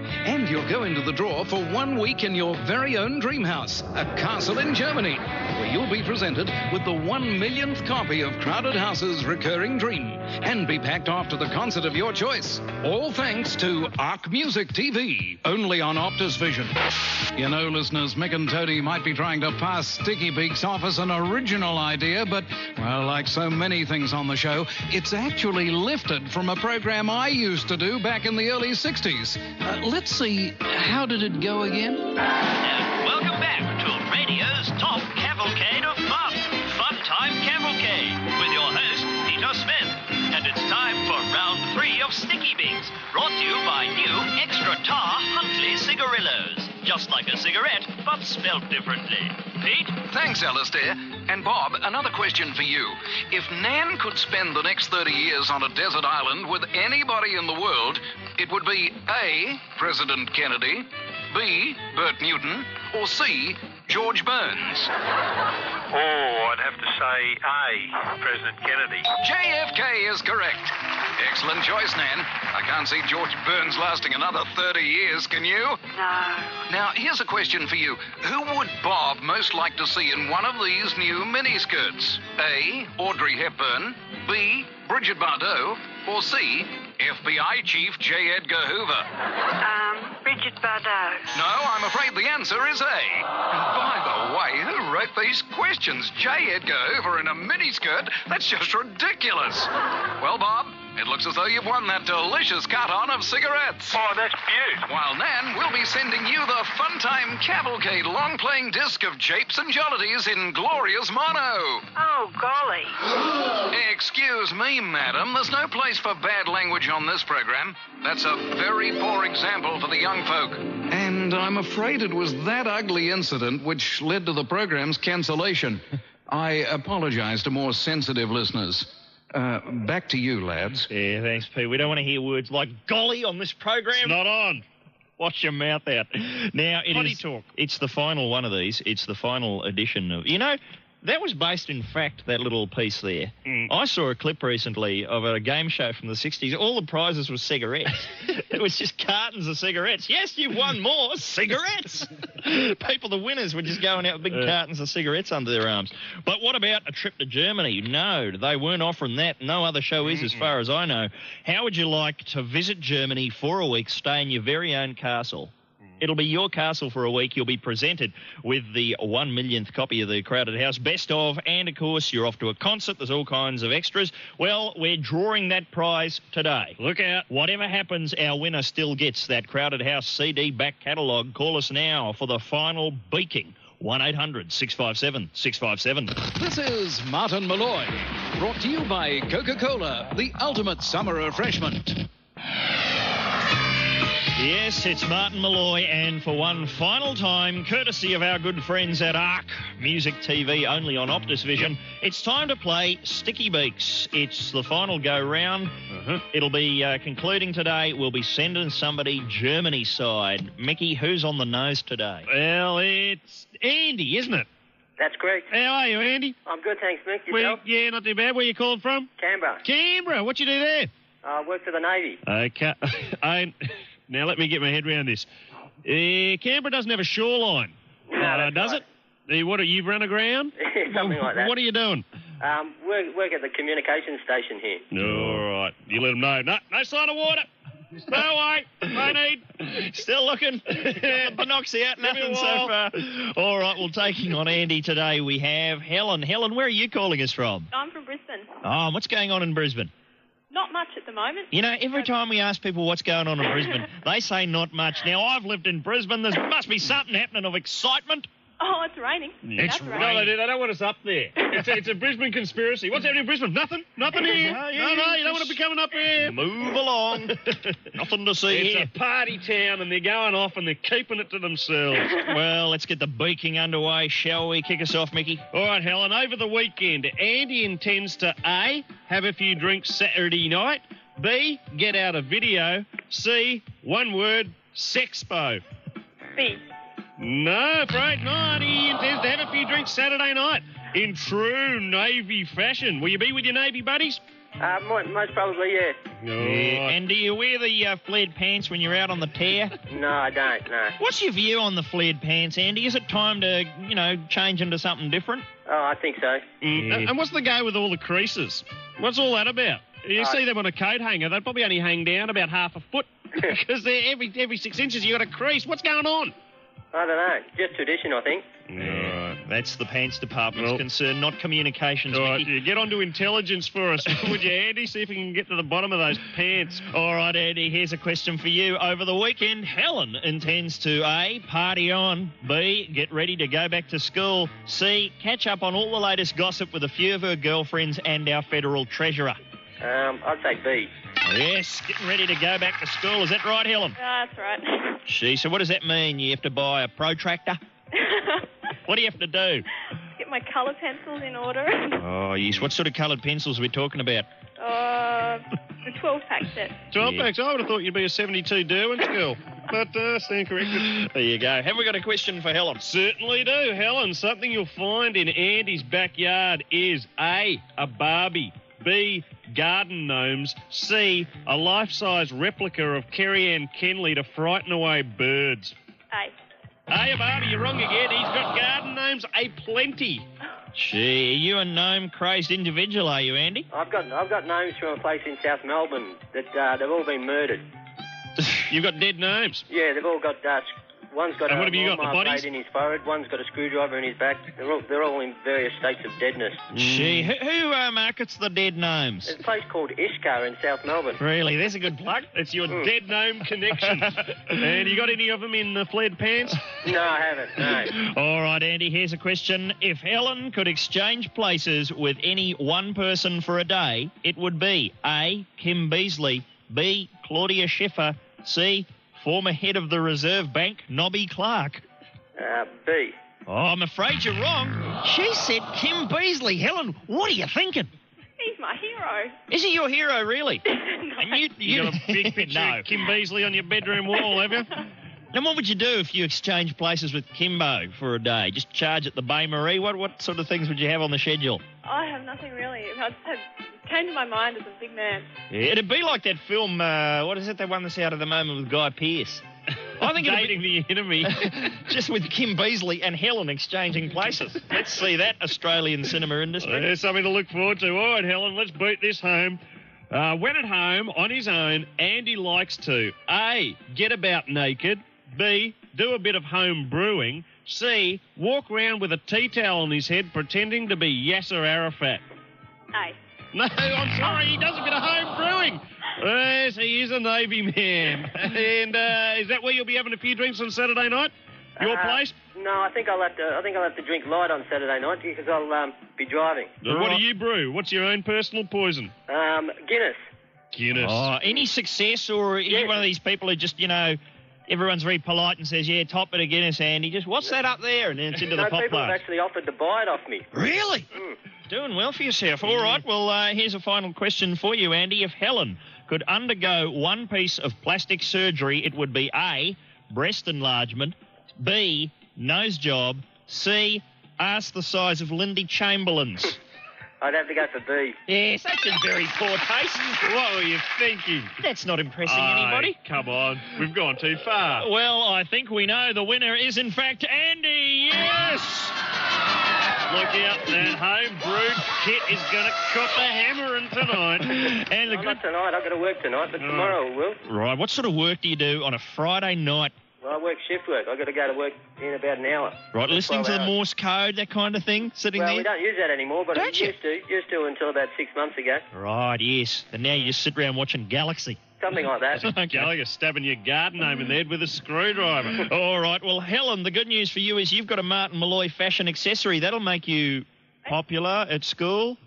And you'll go into the draw for 1 week in your very own dream house, a castle in Germany, where you'll be presented with the 1 millionth copy of Crowded House's recurring dream and be packed off to the concert of your choice. All thanks to Arc Music TV, only on Optus Vision. You know, listeners, Mick and Tony might be trying to pass Sticky Beaks off as an original idea, but, well, like so many things on the show, it's actually lifted from a program I used to do back in the early 60s. Let's see, how did it go again? Welcome back to radio's top cavalcade of fun. Fun Time Cavalcade with your host, Peter Smith. And it's time for round 3 of Sticky Beaks, brought to you by new Extra Tar Huntley Cigarillos. Just like a cigarette, but spelt differently. Pete? Thanks, Alistair. And Bob, another question for you. If Nan could spend the next 30 years on a desert island with anybody in the world, it would be A, President Kennedy, B, Bert Newton, or C, George Burns. Oh, I'd have to say A, President Kennedy. JFK is correct. Excellent choice, Nan. I can't see George Burns lasting another 30 years, can you? No. Now, here's a question for you. Who would Bob most like to see in one of these new miniskirts? A, Audrey Hepburn, B, Bridget Bardot, or C, FBI Chief J. Edgar Hoover? Bridget Bardot. No, I'm afraid the answer is A. And by the way, who wrote these questions? J. Edgar Hoover in a miniskirt? That's just ridiculous. Well, Bob, it looks as though you've won that delicious carton of cigarettes. Oh, that's beautiful. While Nan will be sending you the Fun Time Cavalcade long-playing disc of Japes and Jollities in glorious mono. Oh, golly. Excuse me, madam. There's no place for bad language on this program. That's a very poor example for the young folk. And I'm afraid it was that ugly incident which led to the program's cancellation. I apologize to more sensitive listeners. Back to you, lads. Yeah, thanks, Pete. We don't want to hear words like golly on this program. It's not on. Watch your mouth out. Now, Potty talk. It's the final one of these. It's the final edition of... You know, that was based in fact, that little piece there. I saw a clip recently of a game show from the 60s. All the prizes were cigarettes. It was just cartons of cigarettes. Yes, you've won more cigarettes. People, the winners, were just going out with big cartons of cigarettes under their arms. But what about a trip to Germany? No, they weren't offering that. No other show is, as far as I know. How would you like to visit Germany for a week, stay in your very own castle? It'll be your castle for a week. You'll be presented with the 1 millionth copy of the Crowded House Best Of, and, of course, you're off to a concert. There's all kinds of extras. Well, we're drawing that prize today. Look out. Whatever happens, our winner still gets that Crowded House CD back catalogue. Call us now for the final beaking. 1-800-657-657. This is Martin Malloy, brought to you by Coca-Cola, the ultimate summer refreshment. Yes, it's Martin Malloy, and for one final time, courtesy of our good friends at Arc Music TV, only on Optus Vision, it's time to play Sticky Beaks. It's the final go-round. It'll be concluding today. We'll be sending somebody Germany side. Mickey, who's on the nose today? Well, it's Andy, isn't it? That's correct. How are you, Andy? I'm good, thanks, Mick. Yourself? Yeah, not too bad. Where you calling from? Canberra. Canberra. What you do there? I work for the Navy. Okay. Now, let me get my head around this. Canberra doesn't have a shoreline. No, does right. it? What, you run aground? Something like that. What are you doing? Work at the communications station here. All right. You let them know. No sign of water. No way. No need. Still looking. Binocs out. Nothing so far. All right. Well, taking on Andy today, we have Helen. Helen, where are you calling us from? I'm from Brisbane. Oh, what's going on in Brisbane? Not much at the moment. You know, every time we ask people what's going on in Brisbane, they say not much. Now, I've lived in Brisbane. There must be something happening of excitement. Oh, it's raining. It's raining. No, they don't want us up there. It's a Brisbane conspiracy. What's happening in Brisbane? Nothing here. No, you don't want to be coming up here. Move along. Nothing to see It's here. a party town, and they're going off, and they're keeping it to themselves. Well, let's get the beaking underway, shall we? Kick us off, Mickey. All right, Helen, over the weekend, Andy intends to A, have a few drinks Saturday night, B, get out a video, C, one word, sexpo. B. No, afraid not. He intends to have a few drinks Saturday night in true Navy fashion. Will you be with your Navy buddies? Most probably, yeah. Yeah. And do you wear the flared pants when you're out on the tear? No, I don't, no. What's your view on the flared pants, Andy? Is it time to, change into something different? Oh, I think so. And what's the go with all the creases? What's all that about? You see them on a coat hanger, they'd probably only hang down about half a foot because they're every 6 inches you got a crease. What's going on? I don't know. Just tradition, I think. That's the pants department's concern, not communications. All right, Mickey. get on to intelligence for us, would you, Andy? See if we can get to the bottom of those pants. All right, Andy, here's a question for you. Over the weekend, Helen intends to A, party on, B, get ready to go back to school, C, catch up on all the latest gossip with a few of her girlfriends and our federal treasurer. I'd say B. Yes, getting ready to go back to school. Is that right, Helen? That's right. So what does that mean? You have to buy a protractor? What do you have to do? Get my colour pencils in order. Oh, yes. What sort of coloured pencils are we talking about? The 12-pack set. 12 packs? I would have thought you'd be a 72 Derwent school. But stand corrected. There you go. Have we got a question for Helen? Certainly do. Helen, something you'll find in Andy's backyard is A, a Barbie, B, garden gnomes, C, a life-size replica of Kerry-Ann Kenley to frighten away birds. A. A Barbie, you're wrong again. He's got garden gnomes aplenty. Gee, are you a gnome-crazed individual, are you, Andy? I've got gnomes from a place in South Melbourne that they've all been murdered. You've got dead gnomes? Yeah, they've all got... one's got and a what have you got, the lawnmower bodies? blade in his forehead, one's got a screwdriver in his back. They're all in various states of deadness. Gee, who markets the dead gnomes? There's a place called Ishkar in South Melbourne. Really? There's a good plug. It's your dead gnome connection. And you got any of them in the flared pants? No, I haven't, no. All right, Andy, here's a question. If Helen could exchange places with any one person for a day, it would be A, Kim Beazley, B, Claudia Schiffer, C, former head of the Reserve Bank, Nobby Clark. B. Oh, I'm afraid you're wrong. She said Kim Beazley. Helen, what are you thinking? He's my hero. Is he your hero, really? And you got a big picture of Kim Beazley on your bedroom wall, have you? And what would you do if you exchanged places with Kimbo for a day? Just charge at the Baie Marie? What sort of things would you have on the schedule? I have nothing really. I just came to my mind as a big man. Yeah, it'd be like that film, what is it, that one that's out at the moment with Guy Pearce? I think Dating the Enemy. Just with Kim Beazley and Helen exchanging places. Let's see that, Australian cinema industry. There's something to look forward to. All right, Helen, let's beat this home. When at home, on his own, Andy likes to A, get about naked, B, do a bit of home brewing, C, walk around with a tea towel on his head pretending to be Yasser Arafat. A. No, I'm sorry, he does a bit of home brewing. Yes, he is a Navy man. And is that where you'll be having a few drinks on Saturday night? Your place? No, I think I'll have to drink light on Saturday night because I'll be driving. What do you brew? What's your own personal poison? Guinness. Guinness. Oh, any success, or are you one of these people who just, everyone's very polite and says, yeah, top bit of Guinness, Andy. Just, what's that up there? And then it's into the pop people glass. have actually offered to buy it off me. Really? Doing well for yourself. All right, well, here's a final question for you, Andy. If Helen could undergo one piece of plastic surgery, it would be A, breast enlargement, B, nose job, C, ass the size of Lindy Chamberlain's. I'd have to go for B. Yes, that's in very poor taste. What were you thinking? That's not impressing anybody. Come on, we've gone too far. Well, I think we know the winner is, in fact, Andy. Yes! Look out, that home-brewed kit is going to cop a hammering tonight. And not tonight, I've got to work tonight, but tomorrow I will. Right, what sort of work do you do on a Friday night? Well, I work shift work. I've got to go to work in about an hour. Right, listening to the Morse code, that kind of thing, sitting there? Well, we don't use that anymore, but Don't you? used to until about 6 months ago. Right, yes. And now you just sit around watching Galaxy. Something like that. Gallagher stabbing your garden gnome in the head with a screwdriver. All right, well, Helen, the good news for you is you've got a Martin Malloy fashion accessory. That'll make you popular at school.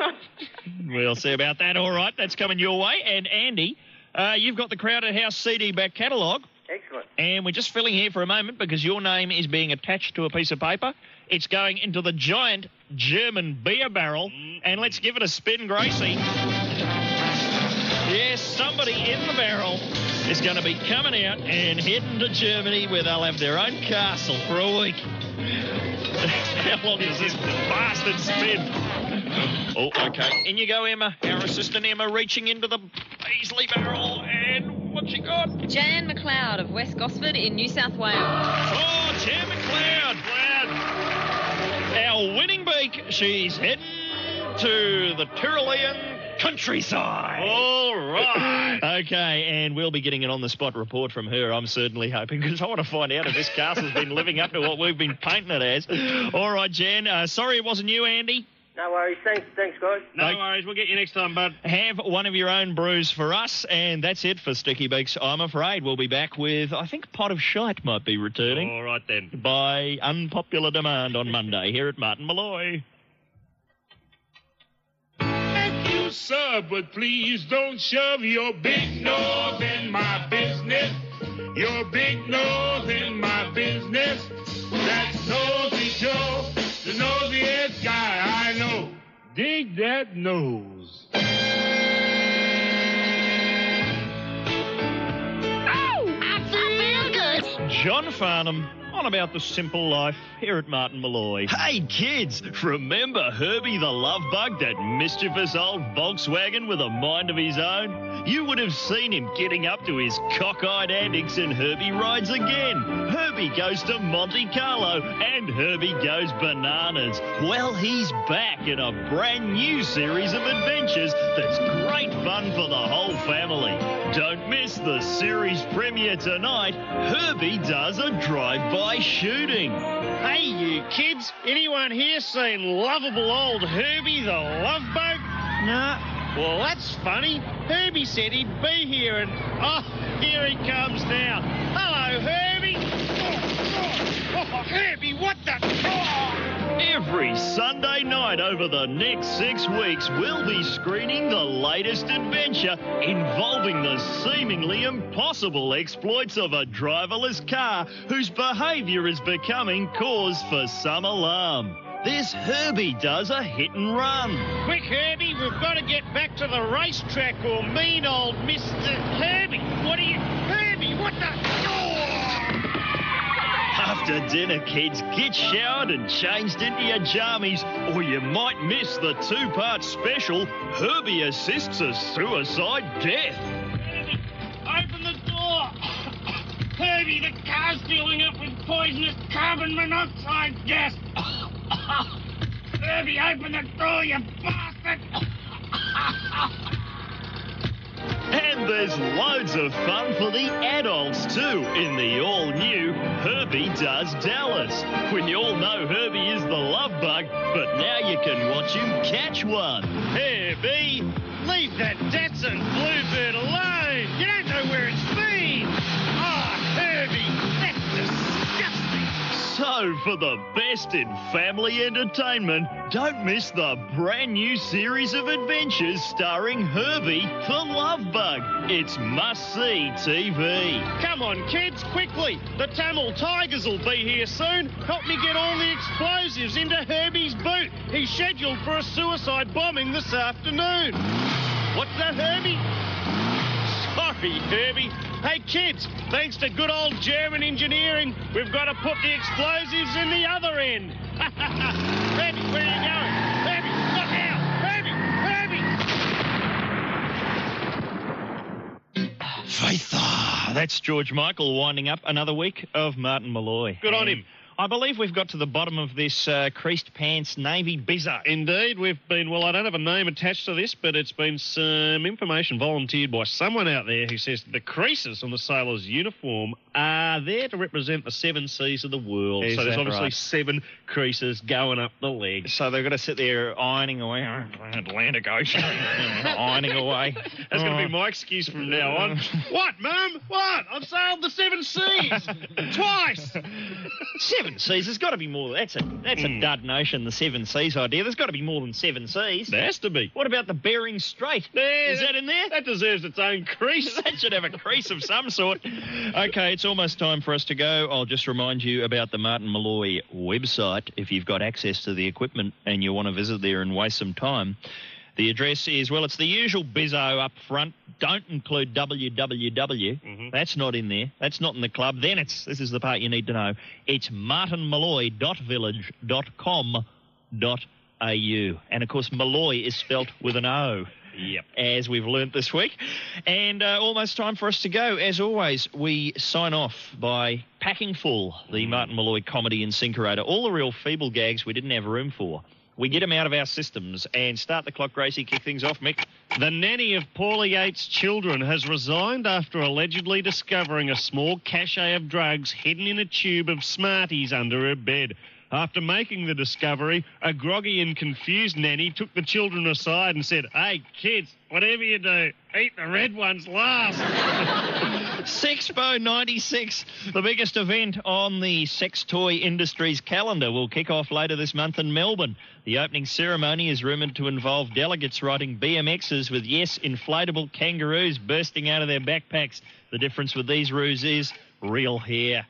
We'll see about that. All right, that's coming your way. And Andy, you've got the Crowded House CD back catalogue. Excellent. And we're just filling here for a moment because your name is being attached to a piece of paper. It's going into the giant German beer barrel. And let's give it a spin, Gracie. Yes, somebody in the barrel is going to be coming out and heading to Germany where they'll have their own castle for a week. How long does this bastard spend? Oh, okay. In you go, Emma. Our assistant Emma reaching into the Paisley barrel. And what's she got? Jan McLeod of West Gosford in New South Wales. Oh, Jan McLeod. Our winning beak. She's heading to the Tyrolean countryside. All right. Okay, and we'll be getting an on-the-spot report from her, I'm certainly hoping, because I want to find out if this castle's been living up to what we've been painting it as. All right, Jan. Sorry it wasn't you, Andy. No worries. Thanks, guys. No worries. We'll get you next time, bud. Have one of your own brews for us, and that's it for Sticky Beaks. I'm afraid we'll be back with, I think, Pot of Shite might be returning. All right, then. By unpopular demand on Monday here at Martin Malloy. Sir, but please don't shove your big nose in my business. Your big nose in my business. That's Nosy Joe, the nosiest guy I know. Dig that nose. Oh, I feel good. John Farnham on About the Simple Life here at Martin Malloy. Hey, kids, remember Herbie the Love Bug, that mischievous old Volkswagen with a mind of his own? You would have seen him getting up to his cockeyed antics in Herbie Rides Again. Herbie Goes to Monte Carlo and Herbie Goes Bananas. Well, he's back in a brand new series of adventures that's great fun for the whole family. Don't miss the series premiere tonight. Herbie does a drive-by shooting. Hey, you kids, anyone here seen lovable old Herbie the Love Bug? Nah. Well, that's funny. Herbie said he'd be here and... Oh, here he comes now. Hello, Herbie. Oh, Herbie, what the... Oh. Every Sunday night over the next 6 weeks, we'll be screening the latest adventure involving the seemingly impossible exploits of a driverless car whose behaviour is becoming cause for some alarm. This Herbie Does a Hit and Run. Quick, Herbie, we've got to get back to the racetrack or mean old Mr. Herbie. What are you... Herbie, what the... Oh. After dinner, kids, get showered and changed into your jammies, or you might miss the 2-part special, Herbie Assists a Suicide Death. Herbie, open the door. Herbie, the car's filling up with poisonous carbon monoxide gas. Herbie, open the door, you bastard! And there's loads of fun for the adults, too, in the all-new Herbie Does Dallas. We all know Herbie is the love bug, but now you can watch him catch one. Herbie, leave that Datsun Bluebird alone. You don't know where it's been. Oh, Herbie, that's disgusting. So, for the best in family entertainment, don't miss the brand new series of adventures starring Herbie the Love Bug. It's must-see TV. Come on, kids, quickly. The Tamil Tigers will be here soon. Help me get all the explosives into Herbie's boot. He's scheduled for a suicide bombing this afternoon. What's that, Herbie? Sorry, Herbie. Hey, kids, thanks to good old German engineering, we've got to put the explosives in the other end. Herbie, where are you going? Herbie, look out! Herbie! Faith, that's George Michael winding up another week of Martin Malloy. Good on him. I believe we've got to the bottom of this creased pants navy bizzer. Indeed, we've been, well, I don't have a name attached to this, but it's been some information volunteered by someone out there who says the creases on the sailor's uniform are there to represent the 7 seas of the world. Is so there's that obviously right? 7 creases going up the leg. So they've got to sit there ironing away, Atlantic Ocean, ironing away. That's going to be my excuse from now on. What, Mum? What? I've sailed the 7 seas twice. 7 seas. There's got to be more. That's a dud notion, the 7 seas idea. There's got to be more than 7 seas. There has to be. What about the Bering Strait? Is that in there? That deserves its own crease. That should have a crease of some sort. Okay, it's almost time for us to go. I'll just remind you about the Martin Malloy website if you've got access to the equipment and you want to visit there and waste some time. The address is, well, it's the usual bizzo up front. Don't include www. That's not in there. That's not in the club. Then this is the part you need to know. It's martinmalloy.village.com.au. And, of course, Malloy is spelt with an O. Yep. As we've learnt this week. And almost time for us to go. As always, we sign off by packing full the Martin Malloy comedy incinerator. All the real feeble gags we didn't have room for. We get them out of our systems and start the clock, Gracie. Kick things off, Mick. The nanny of Paulie Yates' children has resigned after allegedly discovering a small cachet of drugs hidden in a tube of Smarties under her bed. After making the discovery, a groggy and confused nanny took the children aside and said, "Hey, kids, whatever you do, eat the red ones last." Sexpo 96, the biggest event on the sex toy industry's calendar, will kick off later this month in Melbourne. The opening ceremony is rumoured to involve delegates riding BMXs with, yes, inflatable kangaroos bursting out of their backpacks. The difference with these roos is real hair.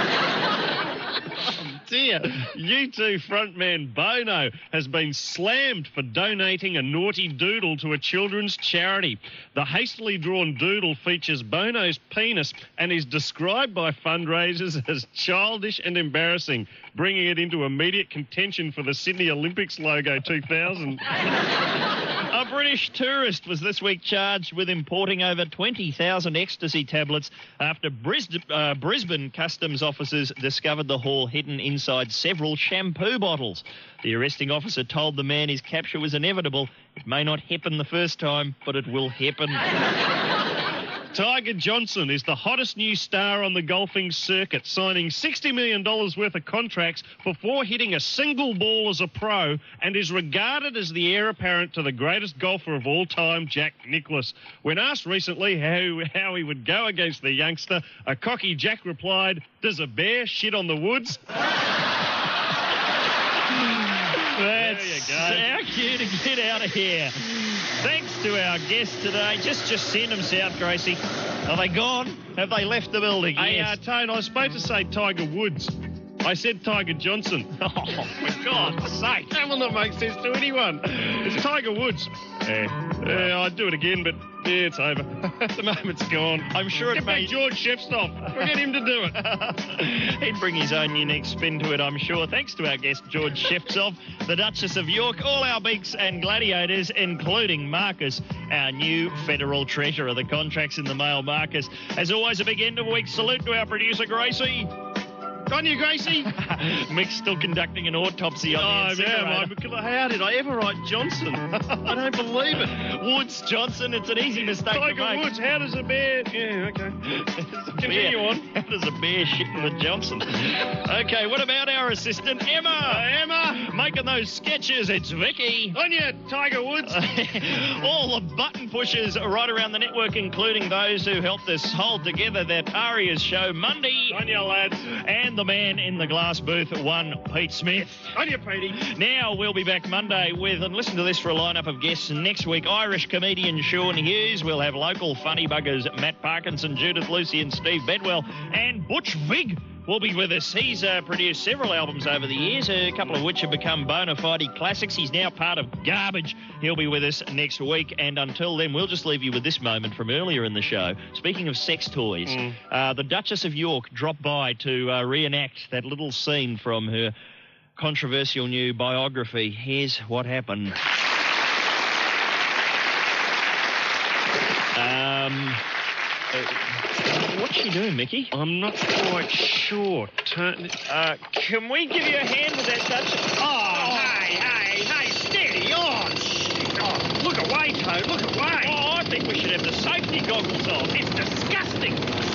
Dear, U2 frontman Bono has been slammed for donating a naughty doodle to a children's charity. The hastily drawn doodle features Bono's penis and is described by fundraisers as childish and embarrassing, bringing it into immediate contention for the Sydney Olympics logo 2000. A British tourist was this week charged with importing over 20,000 ecstasy tablets after Brisbane customs officers discovered the haul hidden inside several shampoo bottles. The arresting officer told the man his capture was inevitable. It may not happen the first time, but it will happen. Tiger Johnson is the hottest new star on the golfing circuit, signing $60 million worth of contracts before hitting a single ball as a pro, and is regarded as the heir apparent to the greatest golfer of all time, Jack Nicklaus. When asked recently how he would go against the youngster, a cocky Jack replied, "Does a bear shit on the woods?" That's our cue to get out of here. Thanks to our guests today. Just send them south, Gracie. Are they gone? Have they left the building? Hey, yes. Tone, I was supposed to say Tiger Woods. I said Tiger Johnson. Oh, for God's sake. That will not make sense to anyone. It's Tiger Woods. I'd do it again, but it's over. The moment's gone. I'm sure Get back George Shefstoff. We'll get him to do it. He'd bring his own unique spin to it, I'm sure. Thanks to our guest, George Shefstoff, the Duchess of York, all our beaks and gladiators, including Marcus, our new federal treasurer. The contracts in the mail, Marcus. As always, a big end of week salute to our producer, Gracie. On you, Gracie. Mick's still conducting an autopsy on the incinerator. How did I ever write Johnson? I don't believe it. Woods Johnson, it's an easy mistake to make. Tiger Woods, how does a bear... Yeah, okay. Continue on. How does a bear shit in the Johnson? Okay, what about our assistant, Emma? Emma. Making those sketches, it's Vicky. On you, Tiger Woods. All the button pushers right around the network, including those who helped us hold together that Aria's show Monday. On you, lads. And the man in the glass booth, one Pete Smith. On you, Petey. Now we'll be back Monday with, and listen to this for a lineup of guests next week, Irish comedian Sean Hughes. We'll have local funny buggers Matt Parkinson, Judith Lucy and Steve Bedwell. And Butch Vig will be with us. He's produced several albums over the years, a couple of which have become bona fide classics. He's now part of Garbage. He'll be with us next week. And until then, we'll just leave you with this moment from earlier in the show. Speaking of sex toys, the Duchess of York dropped by to reenact that little scene from her controversial new biography. Here's what happened. What's she doing, Mickey? I'm not quite sure. Can we give you a hand with that, Duchess? Hey, steady on. Oh, look away, Toad, look away. Oh, I think we should have the safety goggles on. It's disgusting.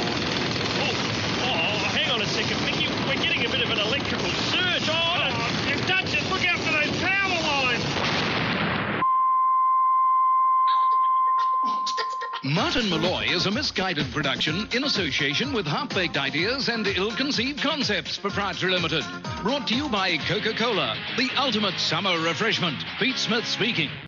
Oh, hang on a second, Mickey. We're getting a bit of an electrical surge. Duchess, look out for those power lines. Martin Malloy is a misguided production in association with half-baked ideas and ill-conceived concepts, Proprietary Limited. Brought to you by Coca-Cola, the ultimate summer refreshment. Pete Smith speaking.